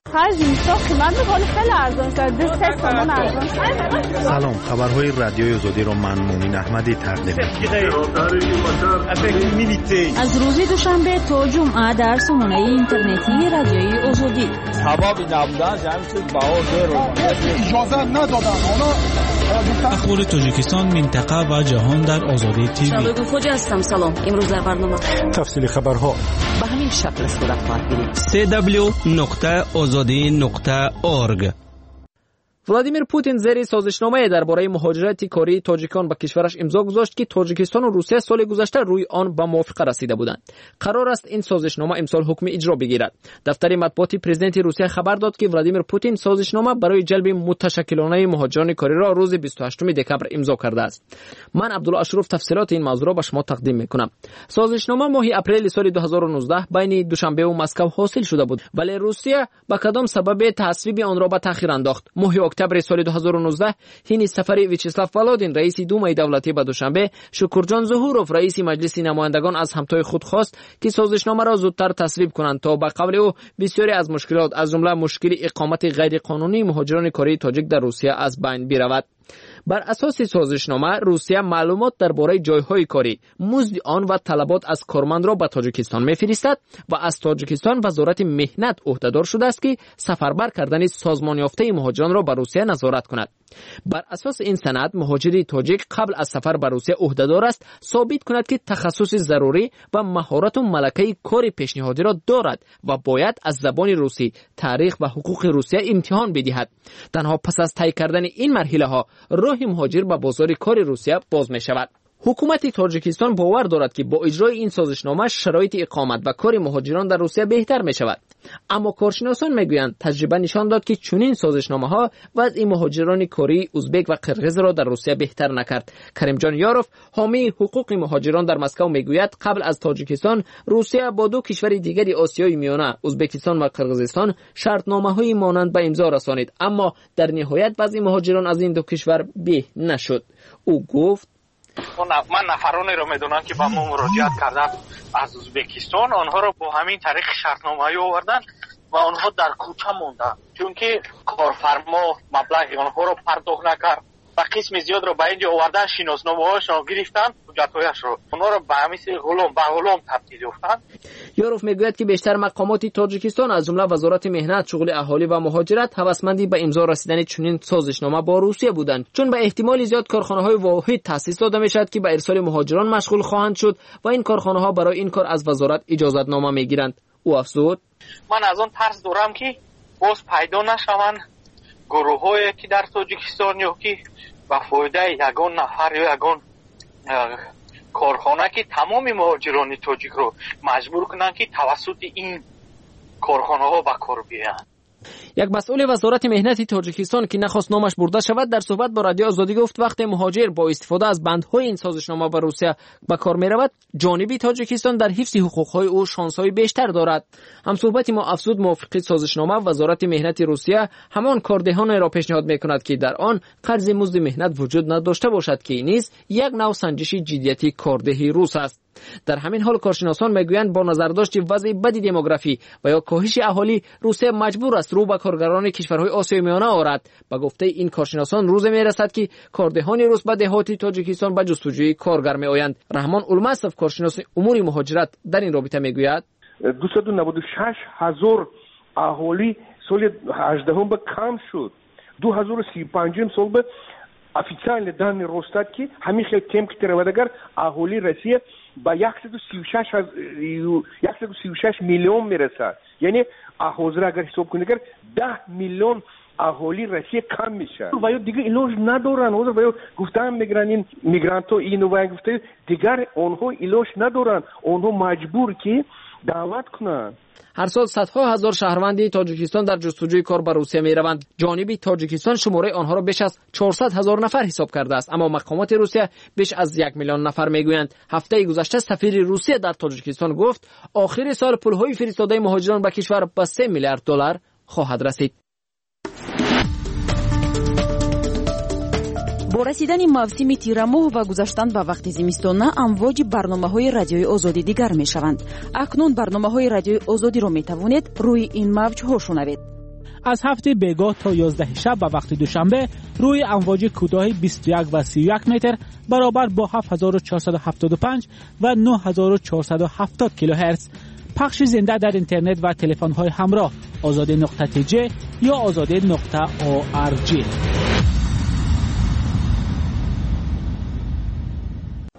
سلام، خبرهای رادیوی آزادی را من مومن احمدی تقدیم از روز دوشنبه تا جمعه در سامانه اینترنتی رادیوی آزادی. سبب نبودن جمع شد بهار رو اجازه ندادن. حالا اخبار تاجیکستان، منطقه و جهان در آزادی تیوی. شبگو خوجا هستم. سلام. امروز در برنامه تفصیل خبرها به همین شکل صورت خواهد گرفت. سی دبلیو نقطه آزادی نقطه اورگ. ولادیمیر پوتین زیر سازشنامه درباره مهاجرت کاری تاجیکان به کشورش امضا گذاشت که تاجیکستان و روسیه سال گذشته روی آن به موافقه رسیده بودند. قرار است این سازشنامه امسال حکم اجرا بگیرد. دفتر مطبوعاتی پرزیدنت روسیه خبر داد که ولادیمیر پوتین سازشنامه برای جلب متشکلانه مهاجران کاری را روز بیست و هشتم دکمبر امضا کرده است. من عبدالله اشرف تفصیلات این موضوع را به شما تقدیم میکنم. سازشنامه ماه اپریل سال دو هزار و نوزده بین دوشنبه و مسکو حاصل شده بود، ولی روسیه به کدام سبب تصویب آن را به تاخیر انداخت. ماه اکتبر سال دو هزار و نوزده حین سفر ویچسلاو ولادین رئیس دومای دولتی به دوشنبه، شکرجان ظهوروف رئیس مجلس نمایندگان از همتای خود خواست که سازشنامه را زودتر تصویب کنند تا به قول او بسیاری از مشکلات از جمله مشکل اقامت غیر قانونی مهاجران کاری تاجیک در روسیه از بین برود. بر اساس سازشنامه روسیه معلومات درباره جایهای کاری، مزد آن و طلبات از کارمند را به تاجیکستان می‌فرستد و از تاجیکستان وزارت مهنت عهدهدار شده است که سفربر کردن سازمان یافته مهاجران را به روسیه نظارت کند. بر اساس این سند مهاجری تاجیک قبل از سفر به روسیه عهدهدار است ثابت کند که تخصص ضروری و مهارت و ملکه کار پیشنهادی را دارد و باید از زبان روسی، تاریخ و حقوق روسیه امتحان بدهد. تنها پس از طی کردن این مرحله ها راه مهاجر به بازار کار روسیه باز می شود. حکومت تاجیکستان باور دارد که با اجرای این سازشنامه شرایط اقامت و کار مهاجران در روسیه بهتر می شود. اما کارشناسان میگویند تجربه نشان داد که چنین سازشنامه ها وضع مهاجران کاری ازبک و قرقیز را در روسیه بهتر نکرد. کریمجان یاروف حامی حقوق مهاجران در مسکو میگوید قبل از تاجیکستان روسیه با دو کشور دیگری آسیای میانه ازبکستان و قرقیزستان شرطنامه های مانند به امضا رسانید، اما در نهایت وضع مهاجران از این دو کشور به نشد. او گفت من نفرانی رو میدونم که با ما مراجعت کردن از ازبکستان، آنها رو با همین طریق شرطنامه‌ای آوردن و آنها در کوچه موندن چون که کارفرما مبلغ آنها رو پرداخت نکرد و قسم زیاد رو به اینجا آوردن، شناسنامه‌هاشون رو گرفتن، حجت‌هایش رو اونها رو به مثل غلام به غلام تبدیل یافتن. یاروف میگوید که بیشتر مقامات تاجیکستان از جمله وزارت مهنت، شغل اهالی و مهاجرت هوسمندی به امضا رسیدن چنین سازشنامه با روسیه بودند، چون به احتمال زیاد کارخانه‌های واحد تأسیس داده میشد که به ارسال مهاجران مشغول خواهند شد و این کارخانه‌ها برای این کار از وزارت اجازه‌نامه میگیرند. او افزود من از آن ترس دارم که باز پیدا نشوند گروه‌هایی که در تاجیکستان یا که به فایده یگان نفر یا یگان کارخانه که تمام مهاجران تاجیک رو مجبور کنن که توسط این کارخانه ها به کار بیایند. یک مسئول وزارت مهنت تاجیکستان که نخواست نامش برده شود در صحبت با رادیو آزادی گفت وقتی مهاجر با استفاده از بندهای این سازشنامه به روسیه به کار می رود، جانب تاجیکستان در حفظ حقوق‌های او شانس‌های بیشتر دارد. هم صحبت ما افزود موافق سازشنامه وزارت مهنت روسیه همان کاردهانی را پیشنهاد می‌کند که در آن قرض مزد مهنت وجود نداشته باشد که نیز یک نوع سنجش جدیتی کاردهی روس است. در همین حال کارشناسان میگویند با نظرداشت وضع بد دموگرافی و یا کاهش اهالی روسیه مجبور است رو به کارگران کشورهای آسیای میانه آورد. به گفته این کارشناسان روز میرسد که کاردهان روس به دهات تاجیکستان به جستجوی کارگر میآیند. رحمان المصف کارشناس امور مهاجرت در این رابطه میگوید دویست و نود و شش هزار اهالی سال هجدهم به کم شد. دو هزار و سی و پنج سال به официальные данные Росстат ки ҳамин хел кем ки теравадагар аҳоли Россия ба яксад و سی و шаш миллион мерасад. яъне ҳозир агар ҳисоб кунед агар даҳ миллион аҳоли Россия кам мешавад ва ё дигар илоҷ надоранд. ҳозир ва ё гуфтаам мегиранд ин мигрантҳо ину ва гуфта дигар онҳо илоҷ надоранд, онҳо маҷбур ки даъват кунанд. هر سال صدها هزار شهروند تاجیکستان در جستجوی کار به روسیه می روند. جانب تاجیکستان شماره آنها را بیش از چهارصد هزار نفر حساب کرده است، اما مقامات روسیه بیش از یک میلیون نفر می گویند. هفته گذشته سفیر روسیه در تاجیکستان گفت آخر سال پولهای فرستاده مهاجران به کشور به سه میلیارد دلار خواهد رسید. با رسیدن موسم تیرماه و گذشتن به وقت زمستانه امواج برنامه‌های رادیوی آزادی دیگر می‌شوند. اکنون برنامه‌های رادیوی آزادی را می‌توانید روی این موج‌ها شنوید. از هفته بیگاه تا یازده شب به وقت دوشنبه روی امواج کوتاه بیست و یک و سی و یک متر برابر با هفت هزار و چهارصد و هفتاد و پنج و نه هزار و چهارصد و هفتاد کیلوهرتز پخش زنده در اینترنت و تلفن‌های همراه آزادی نقطه تی جی یا آزادی نقطه او آر جی.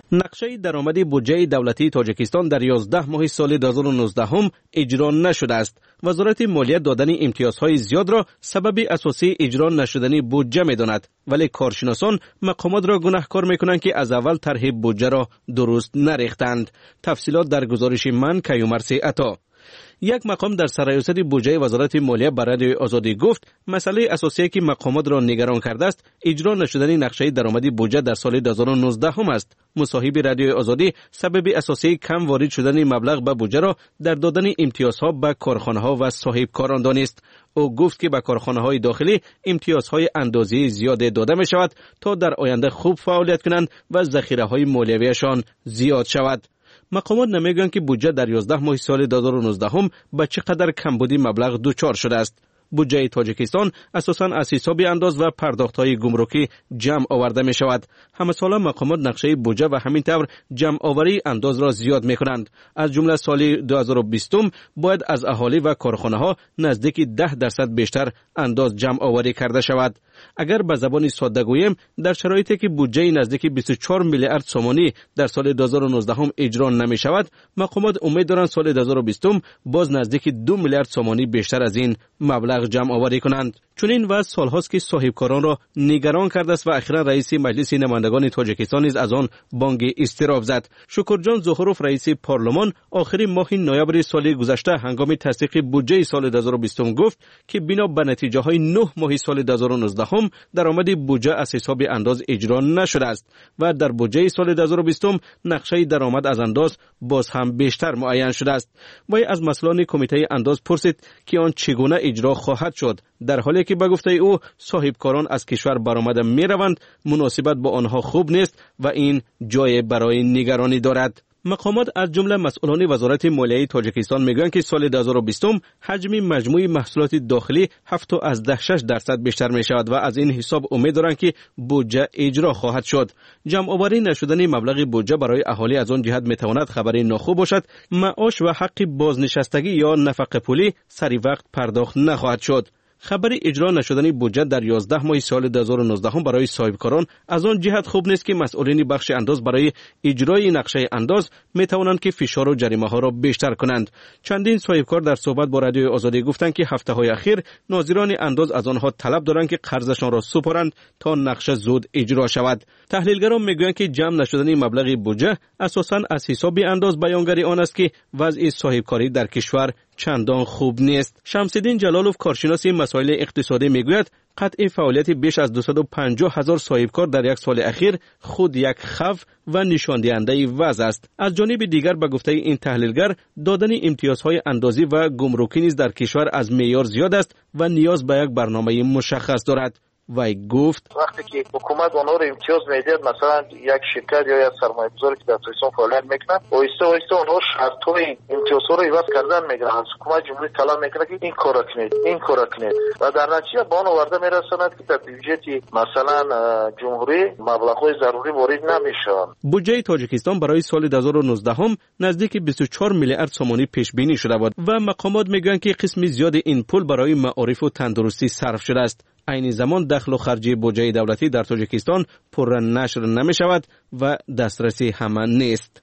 نقشه درآمدی بودجه دولتی تاجیکستان در یازده ماه سال دو هزار و نوزده هم اجرا نشده است. وزارت مالیه دادن امتیازهای زیاد را سبب اساسی اجرا نشدنی بودجه می‌داند، ولی کارشناسان مقامات را گناهکار می‌کنند که از اول طرح بودجه را درست نریختند. تفصیلات در گزارش من کیومرث عطا. یک مقام در سرریاست بودجه وزارت مالیه بر رادیوی آزادی گفت مسئله اساسی که مقامات را نگران کرده است اجرا نشدن نقشه درآمدی بودجه در سال دو هزار و نوزده هم است. مصاحب رادیوی آزادی سبب اساسی کم وارد شدن مبلغ به بودجه را در دادن امتیازها به کارخانه‌ها و صاحبکاران دانست. او گفت که به کارخانه‌های داخلی امتیازهای اندازه‌ای زیاد داده می شود تا در آینده خوب فعالیت کنند و ذخیره‌های مالیویشان زیاد شود. مقامات نمیگویند که بودجه در یازده ماه سال دو هزار و نوزده هم به چقدر کمبودی مبلغ دچار شده است. بودجه تاجیکستان اساساً از حساب انداز و پرداخت‌های گمرکی جمع آورده می شود. همه ساله مقامات نقشه بودجه و همین طور جمع آوری انداز را زیاد می کنند. از جمله سال دو هزار و بیست باید از اهالی و کارخانه‌ها نزدیک ده درصد بیشتر انداز جمع آوری کرده شود. اگر به زبان ساده گوییم در شرایطی که بودجه نزدیک بیست و چهار میلیارد سومانی در سال دو هزار و نوزده هم اجرا نمی شود، مقامات امید دارند سال دو هزار و بیست باز نزدیک دو میلیارد سومانی بیشتر از این مبلغ جمع آوری کنند. چنین وضع سالهاست که صاحبکاران را نگران کرده است و اخیرا رئیس مجلس نمایندگان تاجیکستان نیز از آن بانگ اضطراب زد. شکرجان زوخروف رئیس پارلمان آخر ماه نوامبر سال گذشته هنگام تصدیق بودجه سال دو هزار و بیست گفت که بنا به نتیجه های نه ماه سال دو هزار و نوزده هم درآمد بودجه از حساب انداز اجرا نشده است و در بودجه سال دو هزار و بیست نقشه درآمد از انداز باز هم بیشتر معین شده است. وی از مسئولان کمیته انداز پرسید که آن چگونه اجرا خواهد شد، در حالی که به گفته او صاحبکاران از کشور برآمده می روند، مناسبت با آنها خوب نیست و این جای برای نگرانی دارد. مقامات از جمله مسئولان وزارت مالیه تاجیکستان میگویند که سال دو هزار و بیست حجم مجموعی محصولات داخلی هفت از ده شش درصد بیشتر می شود و از این حساب امید دارند که بودجه اجرا خواهد شد. جمع آوری نشدن مبلغ بودجه برای اهالی از آن جهت میتواند خبری ناخوب باشد. معاش و حق بازنشستگی یا نفقه پولی سری وقت پرداخت نخواهد شد. خبر اجرا نشدن بودجه در یازده ماه سال دو هزار و نوزده هم برای صاحبکاران از آن جهت خوب نیست که مسئولین بخش انداز برای اجرای نقشه انداز می توانند که فشار و جریمه ها را بیشتر کنند. چندین صاحبکار در صحبت با رادیوی آزادی گفتند که هفته های اخیر ناظران انداز از آنها طلب دارند که قرضشان را سپارند تا نقشه زود اجرا شود. تحلیلگران میگویند که جمع نشدن مبلغ بودجه اساساً از حساب انداز بیانگری آن است که وضع صاحبکاری در کشور چندان خوب نیست. شمس‌الدین جلالوف کارشناس مسائل اقتصادی میگوید قطع فعالیت بیش از دویست و پنجاه هزار صاحبکار در یک سال اخیر خود یک خوف و نشان دهنده وضع است. از جانب دیگر به گفته این تحلیلگر دادن امتیازهای اندازی و گمرکی نیز در کشور از معیار زیاد است و نیاز به یک برنامه مشخص دارد. وی گفت وقتی که حکومت اونها رو امتیاز میده، مثلا یک شرکت یا یک سرمایه‌گذاری که در تاجیکستان فعالیت میکنه آهسته آهسته اونها شرط‌های امتیازها رو عوض کردن میگیرن. از حکومت جمهوری طلب میکنه که این کارا کنید این کارا کنید و در نتیجه به آن آورده میرساند که در بودجه مثلا جمهوری مبلغ‌های ضروری وارد نمیشن. بودجه تاجیکستان برای سال دو هزار و نوزده هم نزدیک بیست و چهار میلیارد سومانی پیش بینی شده بود و مقامات میگویند که قسمی زیاد این پول برای معارف و تندرستی صرف شده است. این زمان دخل و خرج بودجه دولتی در تاجیکستان پر نشر نمی شود و دسترسی همه نیست.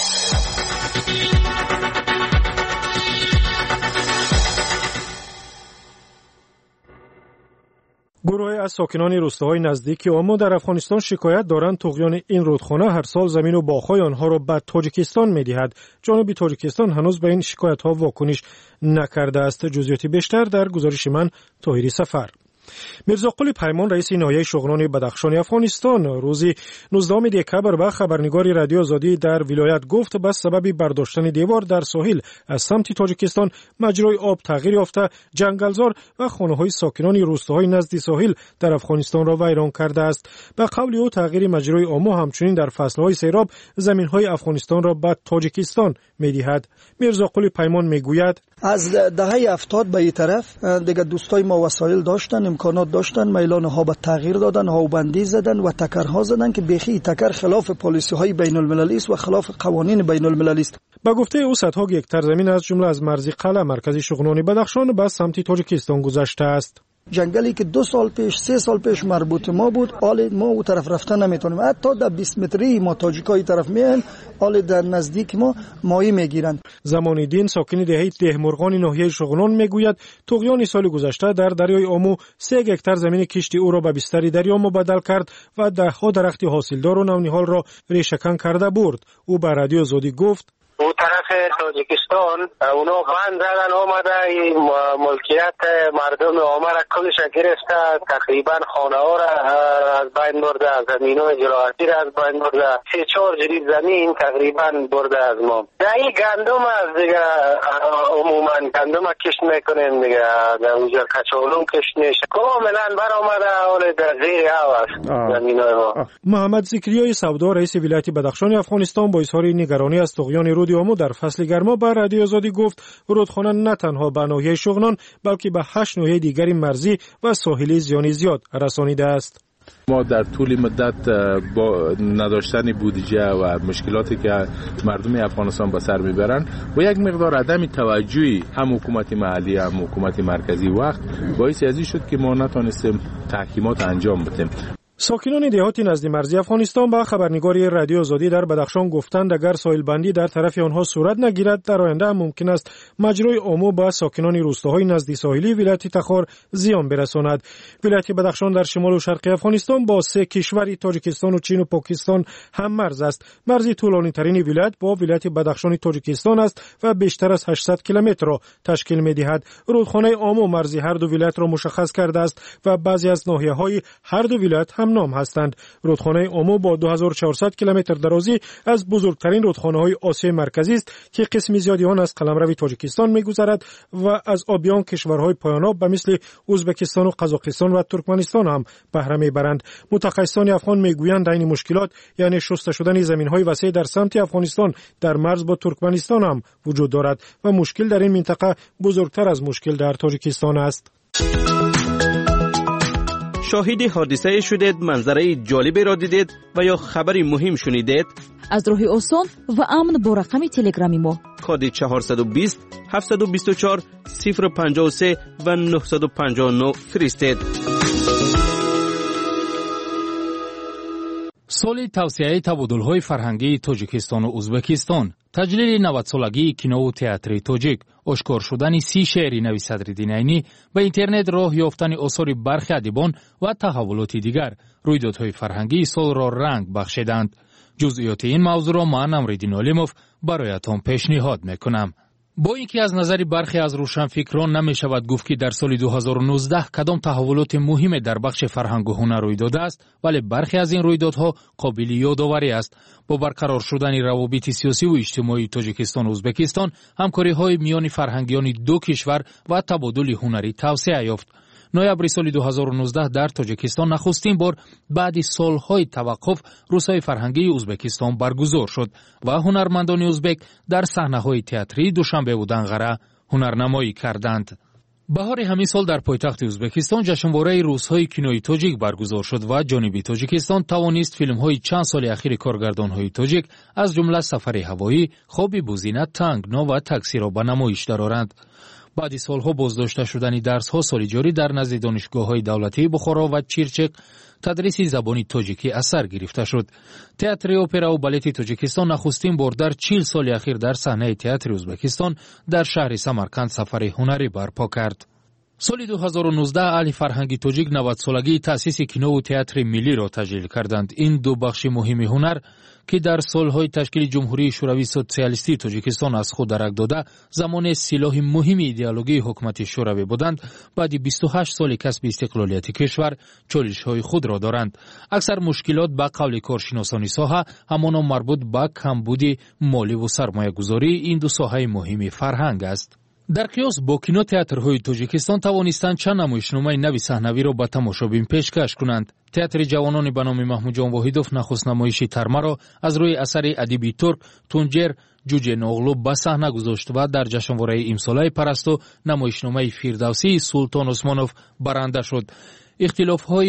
گروهی از ساکنان روستاهای نزدیک آمو در افغانستان شکایت دارند طغیان این رودخانه هر سال زمین و باغ‌های آنها را به تاجیکستان می‌دهد. جانب تاجیکستان هنوز به این شکایت‌ها واکنش نکرده است. جزئیات بیشتر در گزارش من طاهری سفر. میرزاقلی پیمان رئیس ناحیه شغنان بدخشان افغانستان روز نوزدهم دکبر به خبرنگار رادیو آزادی در ولایت گفت به سبب برداشتن دیوار در ساحل از سمت تاجیکستان مجرای آب تغییر یافته جنگلزار و خانه‌های ساکنان روستاهای نزد ساحل در افغانستان را ویران کرده است. به قول او تغییر مجرای آمو همچنین در فصل‌های سیراب زمین‌های افغانستان را به تاجیکستان می‌دهد. میرزاقلی پیمان میگوید از دهه هفتاد به این طرف دیگه دوستای ما وسایل داشتن، امکانات داشتن، میلان ها به تغییر دادن، هاوبندی زدن و تکرها زدن که بیخی تکر خلاف پالیسی های بین المللی است و خلاف قوانین بین المللی است. با گفته او صدها گکتار زمین از جمله از مرزی قلعه مرکزی شغنان بدخشان به سمت تاجیکستان گذشته است. جنگلی که دو سال پیش سه سال پیش مربوط ما بود، حال ما او طرف رفتن نمیتونیم. حتی در بیست متری ما تاجیکای طرف میان، حال در نزدیک ما ماهی میگیرند. زمانی دین ساکن دهه دهمرغان ناحیه شغنان میگوید طغیان سال گذشته در دریای آمو سه هکتار زمین کشتی او را به بستری دریا مبدل کرد و دهها درخت حاصلدار و نونیحال را ریشه‌کن کرده برد. او به رادیو آزادی گفت او طرف تاجیکستان اونا بند زدن آمده این ملکیت مردم آمده کلش گرفته، تقریبا خانه ها را از بین برده، زمین های زراعتی را از بین برده، سه چهار جرید زمین تقریبا برده از ما. در این گندم از دیگه عموما گندم کشت میکنیم دیگه، در اونجا کچالون کشت میشه، کاملا بر آمده حال در زیر او است زمین های ما. محمد ذکریای سودا رئیس ولایت بدخشان افغانستان با اظهار نگرانی از طغیان رود آمو در فصل گرما به رادیو آزادی گفت رودخانه نه تنها به ناحیه شغنان بلکه به هشت ناحیه دیگری مرزی و ساحلی زیان زیاد رسانیده است. ما در طول مدت با نداشتن بودجه و مشکلاتی که مردم افغانستان به سر میبرند و یک مقدار عدم توجهی هم حکومت محلی هم حکومت مرکزی وقت باعث ازی شد که ما نتونستیم تحکیمات انجام بدیم. ساکنان دهات نزد مرزی افغانستان با خبرنگاری رادیو آزادی در بدخشان گفتند اگر ساحل بندی در طرف آنها صورت نگیرد در آینده ممکن است مجرای آمو با ساکنان روستاهای نزدیک ساحلی ولایت تخار زیان برساند. ولایت بدخشان در شمال و شرق افغانستان با سه کشور تاجیکستان و چین و پاکستان هم مرز است. مرز طولانی ترین ولایت با ولایت بدخشان تاجیکستان است و بیشتر از هشتصد کیلومتر را تشکیل می‌دهد. رودخانه آمو مرز هر دو ولایت را مشخص کرده است و بعضی از ناحیه‌های هر دو ولایت هم نام هستند. رودخانه آمو با دو هزار و چهارصد کیلومتر درازی از بزرگترین رودخانه‌های آسیای مرکزی است که قسم زیادی آن از قلمرو تاجیکستان می‌گذرد و از آبیان کشورهای پایان‌آب به مثل ازبکستان و قزاقستان و ترکمنستان هم بهره می‌برند. متخصصان افغان می‌گویند این مشکلات یعنی شسته شدن زمین‌های وسیع در سمت افغانستان در مرز با ترکمنستان هم وجود دارد و مشکل در این منطقه بزرگتر از مشکل در تاجیکستان است. شاهد حادثه شدید، منظره جالبی را دیدید و یا خبری مهم شنیدید؟ از راه آسان و امن با رقم تلگرامی ما کد چهارصد و بیست هفتصد و بیست و چهار صفر پنجاه و سه و نهصد و پنجاه و نه فرستید. سال توسعه تبادل‌های فرهنگی تاجیکستان و ازبکستان، تجلیل نود سالگی کینو و تئاتر تاجیک، اشکار شدن سی شعری نوی صدرالدین عینی، به اینترنت راه یافتن آثار برخی ادیبان و تحولات دیگر، رویدادهای فرهنگی سال را رنگ بخشیدند. جزئیات این موضوع را من امریدین علیموف برایتان پیشنهاد میکنم. با اینکه از نظر برخی از روشنفکران نمی شود گفت که در سال دو هزار و نوزده کدام تحولات مهم در بخش فرهنگ و هنر روی داده است، ولی برخی از این رویدادها قابل یادآوری است. با برقرار شدن روابط سیاسی و اجتماعی تاجیکستان و ازبکستان، همکاری‌های میان فرهنگیان دو کشور و تبادل هنری توسعه یافت. نوامبر سال دو هزار و نوزده در تاجیکستان نخستین بار بعد سالهای توقف روزهای فرهنگی ازبکستان برگزار شد و هنرمندان ازبک در صحنه‌های تئاتری دوشنبه و دنقره هنرنمایی کردند. بهار همین سال در پایتخت ازبکستان جشنواره روزهای کینوی تاجیک برگزار شد و جانب تاجیکستان توانست فیلم‌های چند سال اخیر کارگردان‌های تاجیک از جمله سفر هوایی، خواب بوزینه، تنگنا و تاکسی را به نمایش درآورند. بعد سالها بازداشته شدن درس‌ها سال جاری در نزد دانشگاه‌های دولتی بخارا و چیرچک تدریس زبان تاجیکی از سر گرفته شد. تئاتر اپرا و بالت تاجیکستان نخستین بار در چهل سال اخیر در صحنه تئاتر ازبکستان در شهر سمرقند سفر هنری برپا کرد. سال دو هزار و نوزده اهل فرهنگی تاجیک نود سالگی تأسیس کینو و تئاتر ملی را تجلیل کردند. این دو بخش مهم هنر که در سالهای تشکیل جمهوری شوروی سوسیالیستی تاجیکستان از خود درک داده زمان سلاح مهم ایدئولوژی حکومت شوروی بودند، بعد بیست و هشت سال کسب استقلالیت کشور چالش‌های خود را دارند. اکثر مشکلات به قول کارشناسان ساحه همانا مربوط به کمبود مالی و سرمایه‌گذاری این دو ساحه مهم فرهنگ است. در قیاس با کینو تئاترهای تاجیکستان توانستند چند نمایشنامه نوی صحنوی را به تماشابین پیشکش کنند. تئاتر جوانان به نام محمود جان واحدوف نخست نمایش ترمه را از روی اثر ادیبی ترک تونجر جوجه ناغلو به صحنه گذاشت و در جشنواره امساله پرستو نمایشنامه فردوسی سلطان عثمانوف برنده شد. اختلاف‌های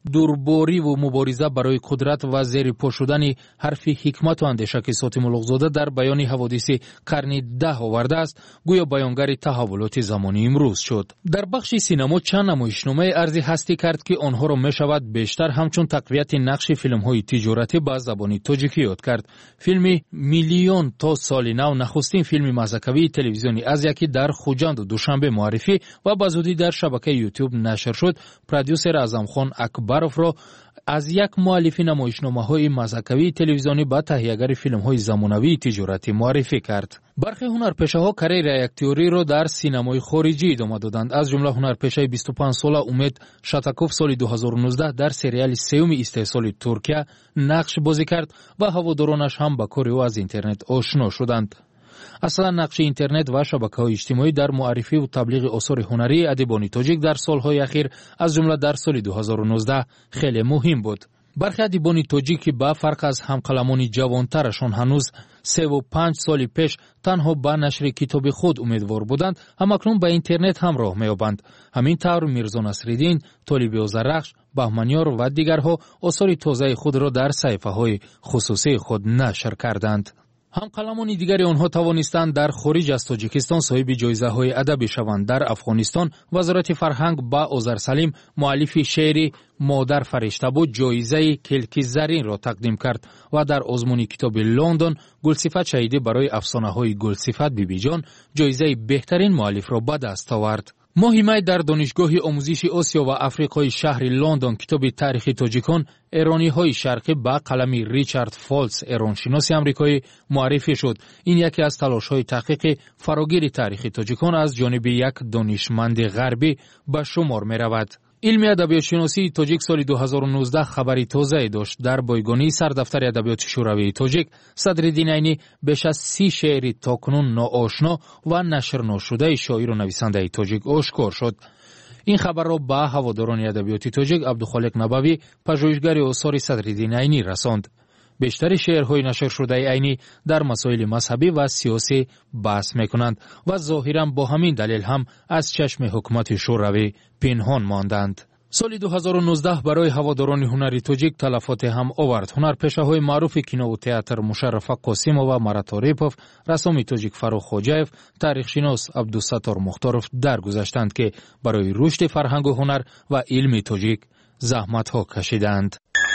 дурборӣ ва мубориза барои қудрат ва зери по шудани ҳарфи ҳикмату андеша ки Сотим Улуғзода дар баёни ҳаводиси қарни даҳ овардааст, гӯё баёнгари таҳаввулоти замони имрӯз шуд. Дар бахши синемо чанд намоишномаи арзи ҳастӣ кард ки онҳоро мешавад бештар ҳамчун тақвияти нақши филмҳои тиҷоратӣ ба забони тоҷикӣ ёд кард. Филми «Миллион то соли нав» нахустин филми мазакавии телевизионӣ аз яке дар Хуҷанду Душанбе муаррифӣ ва ба зудӣ дар шабакаи YouTube нашр шуд, продюсер Аъзамхон Акбаровро аз як муаллифи намоишномаҳои мазакавии телевизионӣ ба таҳиягари филмҳои замонавии тиҷоратӣ муаррифӣ кард. бархе ҳунарпешаҳо карьераи актёриро дар синамои хориҷӣ идома доданд. Аз ҷумла ҳунарпешаи бисту панҷсола Умед Шатаков соли дуҳазору нуздаҳ дар сериали сеюми истеҳсоли Туркия нақш бозӣ кард ва ҳаводоронаш ҳам ба кори ӯ аз интернет ошно шуданд. аслан нақши интернет ва шабакаҳои иҷтимоӣ дар муаррифиву таблиғи осори ҳунарии адибони тоҷик дар солҳои ахир, аз ҷумла дар соли дуҳазору нуздаҳ хеле муҳим буд. бархе адибони тоҷик ки ба фарқ аз ҳамқаламони ҷавонтарашон ҳанӯз севу панҷ соли пеш танҳо ба нашри китоби худ умедвор буданд, ҳамакнун ба интернет ҳам роҳ меёбанд. ҳамин тавр Мирзо Насриддин, Толиби Озарахш, Баҳманёр ва дигарҳо осори тозаи худро дар саҳифаҳои хусусии худ нашр карданд. ҳамқаламони дигари онҳо тавонистанд дар хориҷ аз Тоҷикистон соҳиби ҷоизаҳои адабӣ шаванд. Дар Афғонистон Вазорати фарҳанг ба Озар Салим, муаллифи шеъри «Модар фаришта буд», ҷоизаи Келки Заринро тақдим кард ва дар озмуни китоби Лондон Гулсифат Шаҳидӣ барои афсонаҳои Гулсифат Бибиҷон ҷоизаи беҳтарин муаллифро ба даст овард. моҳи май дар донишгоҳи омӯзиши Осиё ва Африқои шаҳри Лондон китоби таърихи тоҷикон эрониҳои шарқӣ ба қалами Ричард Фолс, эроншиноси амрикоӣ муаррифӣ шуд. ин яке аз талошҳои таҳқиқи фарогири таърихи тоҷикон аз ҷониби як донишманди ғарбӣ ба шумор меравад. илми адабиётшиносии тоҷик соли дуҳазору нуздаҳ хабари тозае дошт. дар бойгонии сардафтари адабиёти шӯравии тоҷик Садриддин Айнӣ беш аз си шеъри токунун ноошно ва нашрношудаи шоиру нависандаи тоҷик ошкор шуд. ин хабарро ба ҳаводорони адабиёти тоҷик Абдухолиқ Набавӣ, пажӯҳишгари осори Садриддин Айнӣ расонд. бештари шеърҳои нашршудаи Айнӣ дар масоили мазҳабӣ ва сиёсӣ баҳс мекунанд ва зоҳиран бо ҳамин далел ҳам аз чашми ҳукумати шӯравӣ пинҳон монданд. соли дуҳазору нуздаҳ барои ҳаводорони ҳунари тоҷик талафоте ҳам овард. ҳунарпешаҳои маъруфи кинову театр Мушаррафа Қосимова, Марат Орипов, рассоми тоҷик Фарух Хоҷаев, таърихшинос Абдусаттор Мухторов даргузаштанд ки барои рушди фарҳангу ҳунар ва илми тоҷик заҳматҳо кашиданд.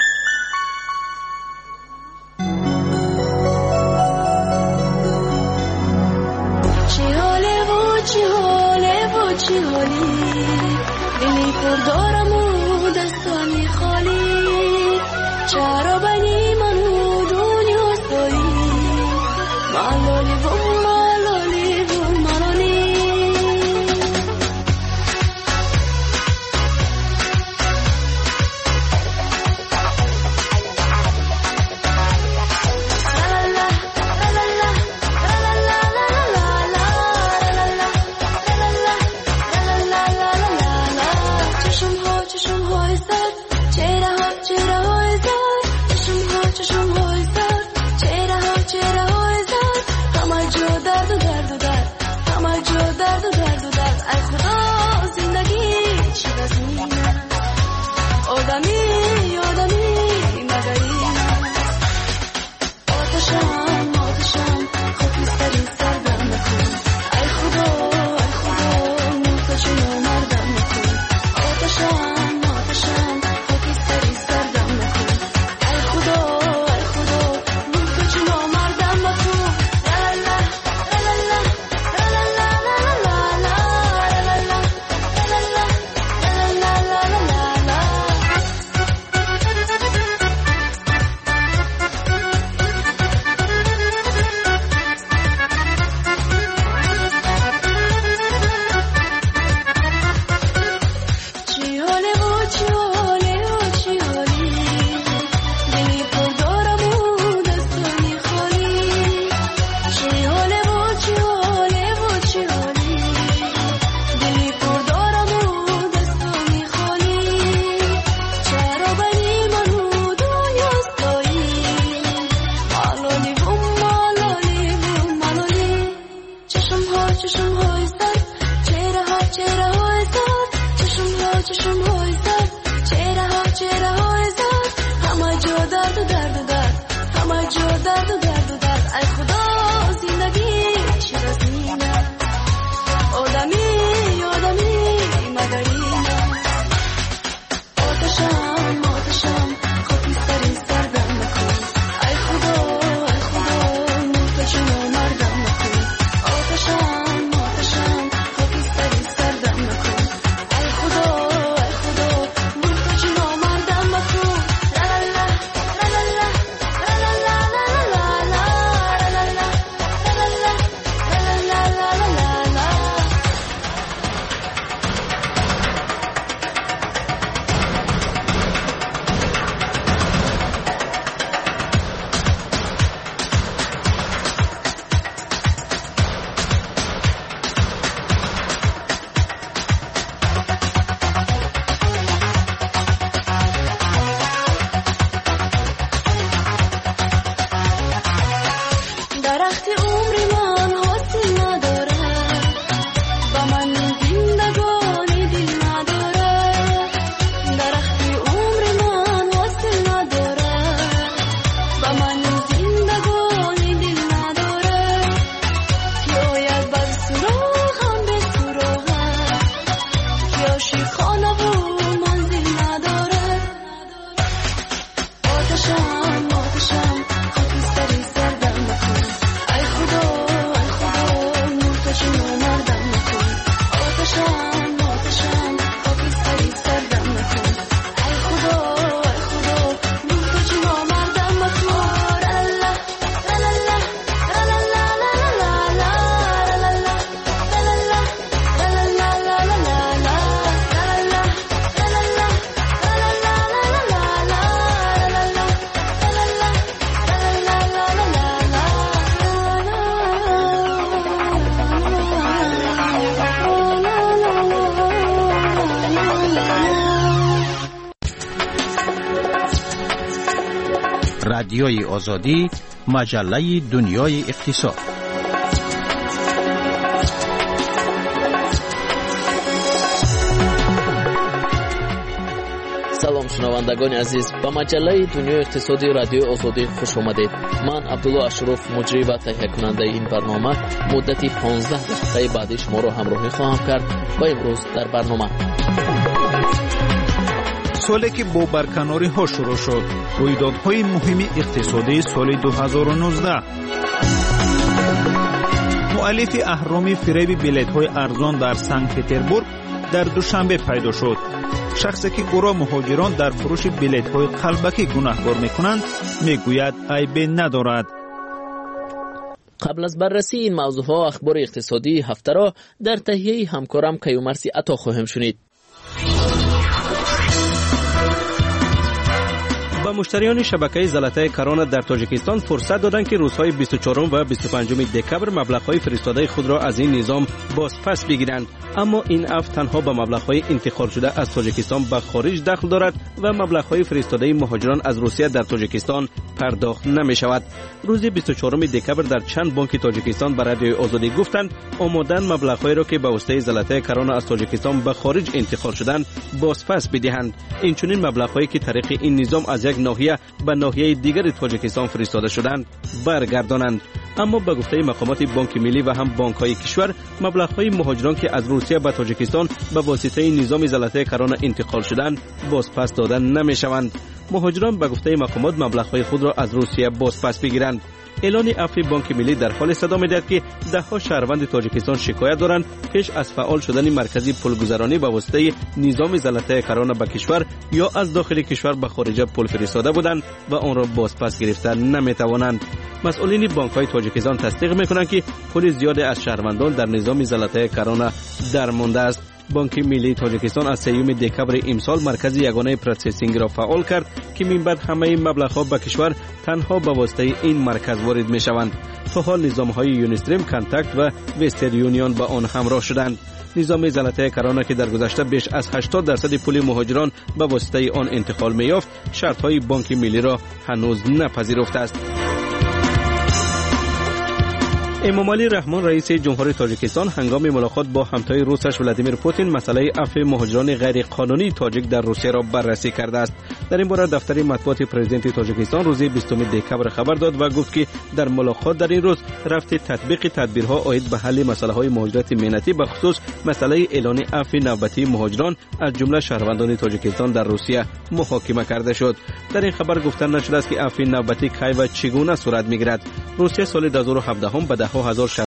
چی حالی دلی پر دارم و دستانی خالی چرا بنی منو دنیا سایی ملالی و ملالی و ملالی چشم های زد چشم ها چشم های زد چهره ها چهره درد و درد و درد ای خدا زندگی شیرازینه آدمی آدمی مدرینه آتشم آتشم خاکی سری سردم نکن ای خدا ای خدا محتاجم مردم نکن آتشم آتشم خاکی سری سردم نکن ای خدا ای خدا محتاجم مردم نکن لا لا لا لا لا لا لا لا لا لا درخت عمر من حاصل نداره با من زندگانی دل نداره درخت عمر من حاصل نداره با من زندگانی دل نداره که آید بر سراغم به سراغم که عاشق خانه و منزل نداره آتشم آتشم خاکی سری سردم نکن ای خدا ای خدا محتاجم مردم نکن آتشم آتشم خاکی سری سردم نکن ای خدا ای خدا محتاجم مردم نکن لالا لالا لالا لالا لالا رادیوی آزادی، مجله دنیای اقتصاد. سلام شنوندگان عزیز، به مجله دنیای اقتصادی رادیو آزادی خوش آمدید. من عبدالله اشرف مجری و تهیه کننده این برنامه مدتی پانزده دقیقه بعدی شما را همراهی خواهم کرد و امروز در برنامه سالی که با برکناری ها شروع شد، رویدادهای مهم اقتصادی سال دو هزار و نوزده. مؤلف اهرام فریب بلیط های ارزان در سنت پتربورگ در دوشنبه پیدا شد. شخصی که او را مهاجران در فروش بلیط های قلبکی گناهکار میکنند میگوید عیبی ندارد. قبل از بررسی این موضوع ها اخبار اقتصادی هفته را در تهیه همکارم کیومرثی عطا خواهیم شنید. با مشتریان شبکه زلطه کرونا در تاجیکستان فرصت دادند که روزهای بیست و چهارم و بیست و پنجم دکبر مبلغ‌های فرستاده خود را از این نظام بازپس بگیرند، اما این عفو تنها به مبلغ‌های انتقال شده از تاجیکستان به خارج دخل دارد و مبلغ‌های فرستاده مهاجران از روسیه در تاجیکستان پرداخت نمی‌شود. روز بیست و چهارم دکبر در چند بانک تاجیکستان به رادیوی آزادی گفتند آمادن مبلغ‌هایی را که به واسطه زلطه کرونا از تاجیکستان به خارج انتقال شدند بازپس بدهند. این چنین مبلغ‌هایی که طریق این نظام از یک ناحیه به ناحیه دیگر تاجیکستان فرستاده شدند برگردانند. اما به گفته مقامات بانک ملی و هم بانک‌های کشور مبلغ‌های مهاجران که از روسیه به تاجیکستان به واسطه نظام زلطه کرونا انتقال شدند بازپس دادن نمی‌شوند. مهاجران به گفته مقامات مبلغ‌های خود را از روسیه بازپس بگیرند. اعلان عفو بانک ملی در حال صدا می‌دهد که ده ها شهروند تاجیکستان شکایت دارند پیش از فعال شدن مرکزی پولگذرانی به واسطه نظام زلطه کرونا به کشور یا از داخل کشور به خارج پول فرستاده بودند و آن را بازپس گرفتن نمی‌توانند. مسئولین بانک‌های تاجیکستان تصدیق می‌کنند که پول زیاد از شهروندان در نظام زلطه کرونا درمانده است. بانک ملی تاجیکستان از سوم دکبر امسال مرکز یگانه پروسسینگ را فعال کرد که من بعد همه مبلغ‌ها به کشور تنها به واسطه این مرکز وارد می‌شوند. تا حال نظام‌های یونیستریم، کانتاکت و وستر یونیون با آن همراه شدند. نظام زلطه کرونا که در گذشته بیش از هشتاد درصد پول مهاجران به واسطه آن انتقال می‌یافت، شرط‌های بانک ملی را هنوز نپذیرفته است. امامعلی رحمان رئیس جمهوری تاجیکستان هنگام ملاقات با همتای روسش ولادیمیر پوتین مسئله عفو مهاجران غیر قانونی تاجیک در روسیه را بررسی کرده است. در این باره دفتر مطبوعات پرزیدنت تاجیکستان روز بیستم دکمبر خبر داد و گفت که در ملاقات در این روز رفت تطبیق تدبیرها عاید به حل مسائل مهاجرت مهنتی به خصوص مسئله اعلان عفو نوبتی مهاجران از جمله شهروندان تاجیکستان در روسیه محاکمه کرده شد. در این خبر گفته نشده است که عفو نوبتی کی و چگونه صورت میگیرد. روسیه سال دو هزار و هفده به ده هزار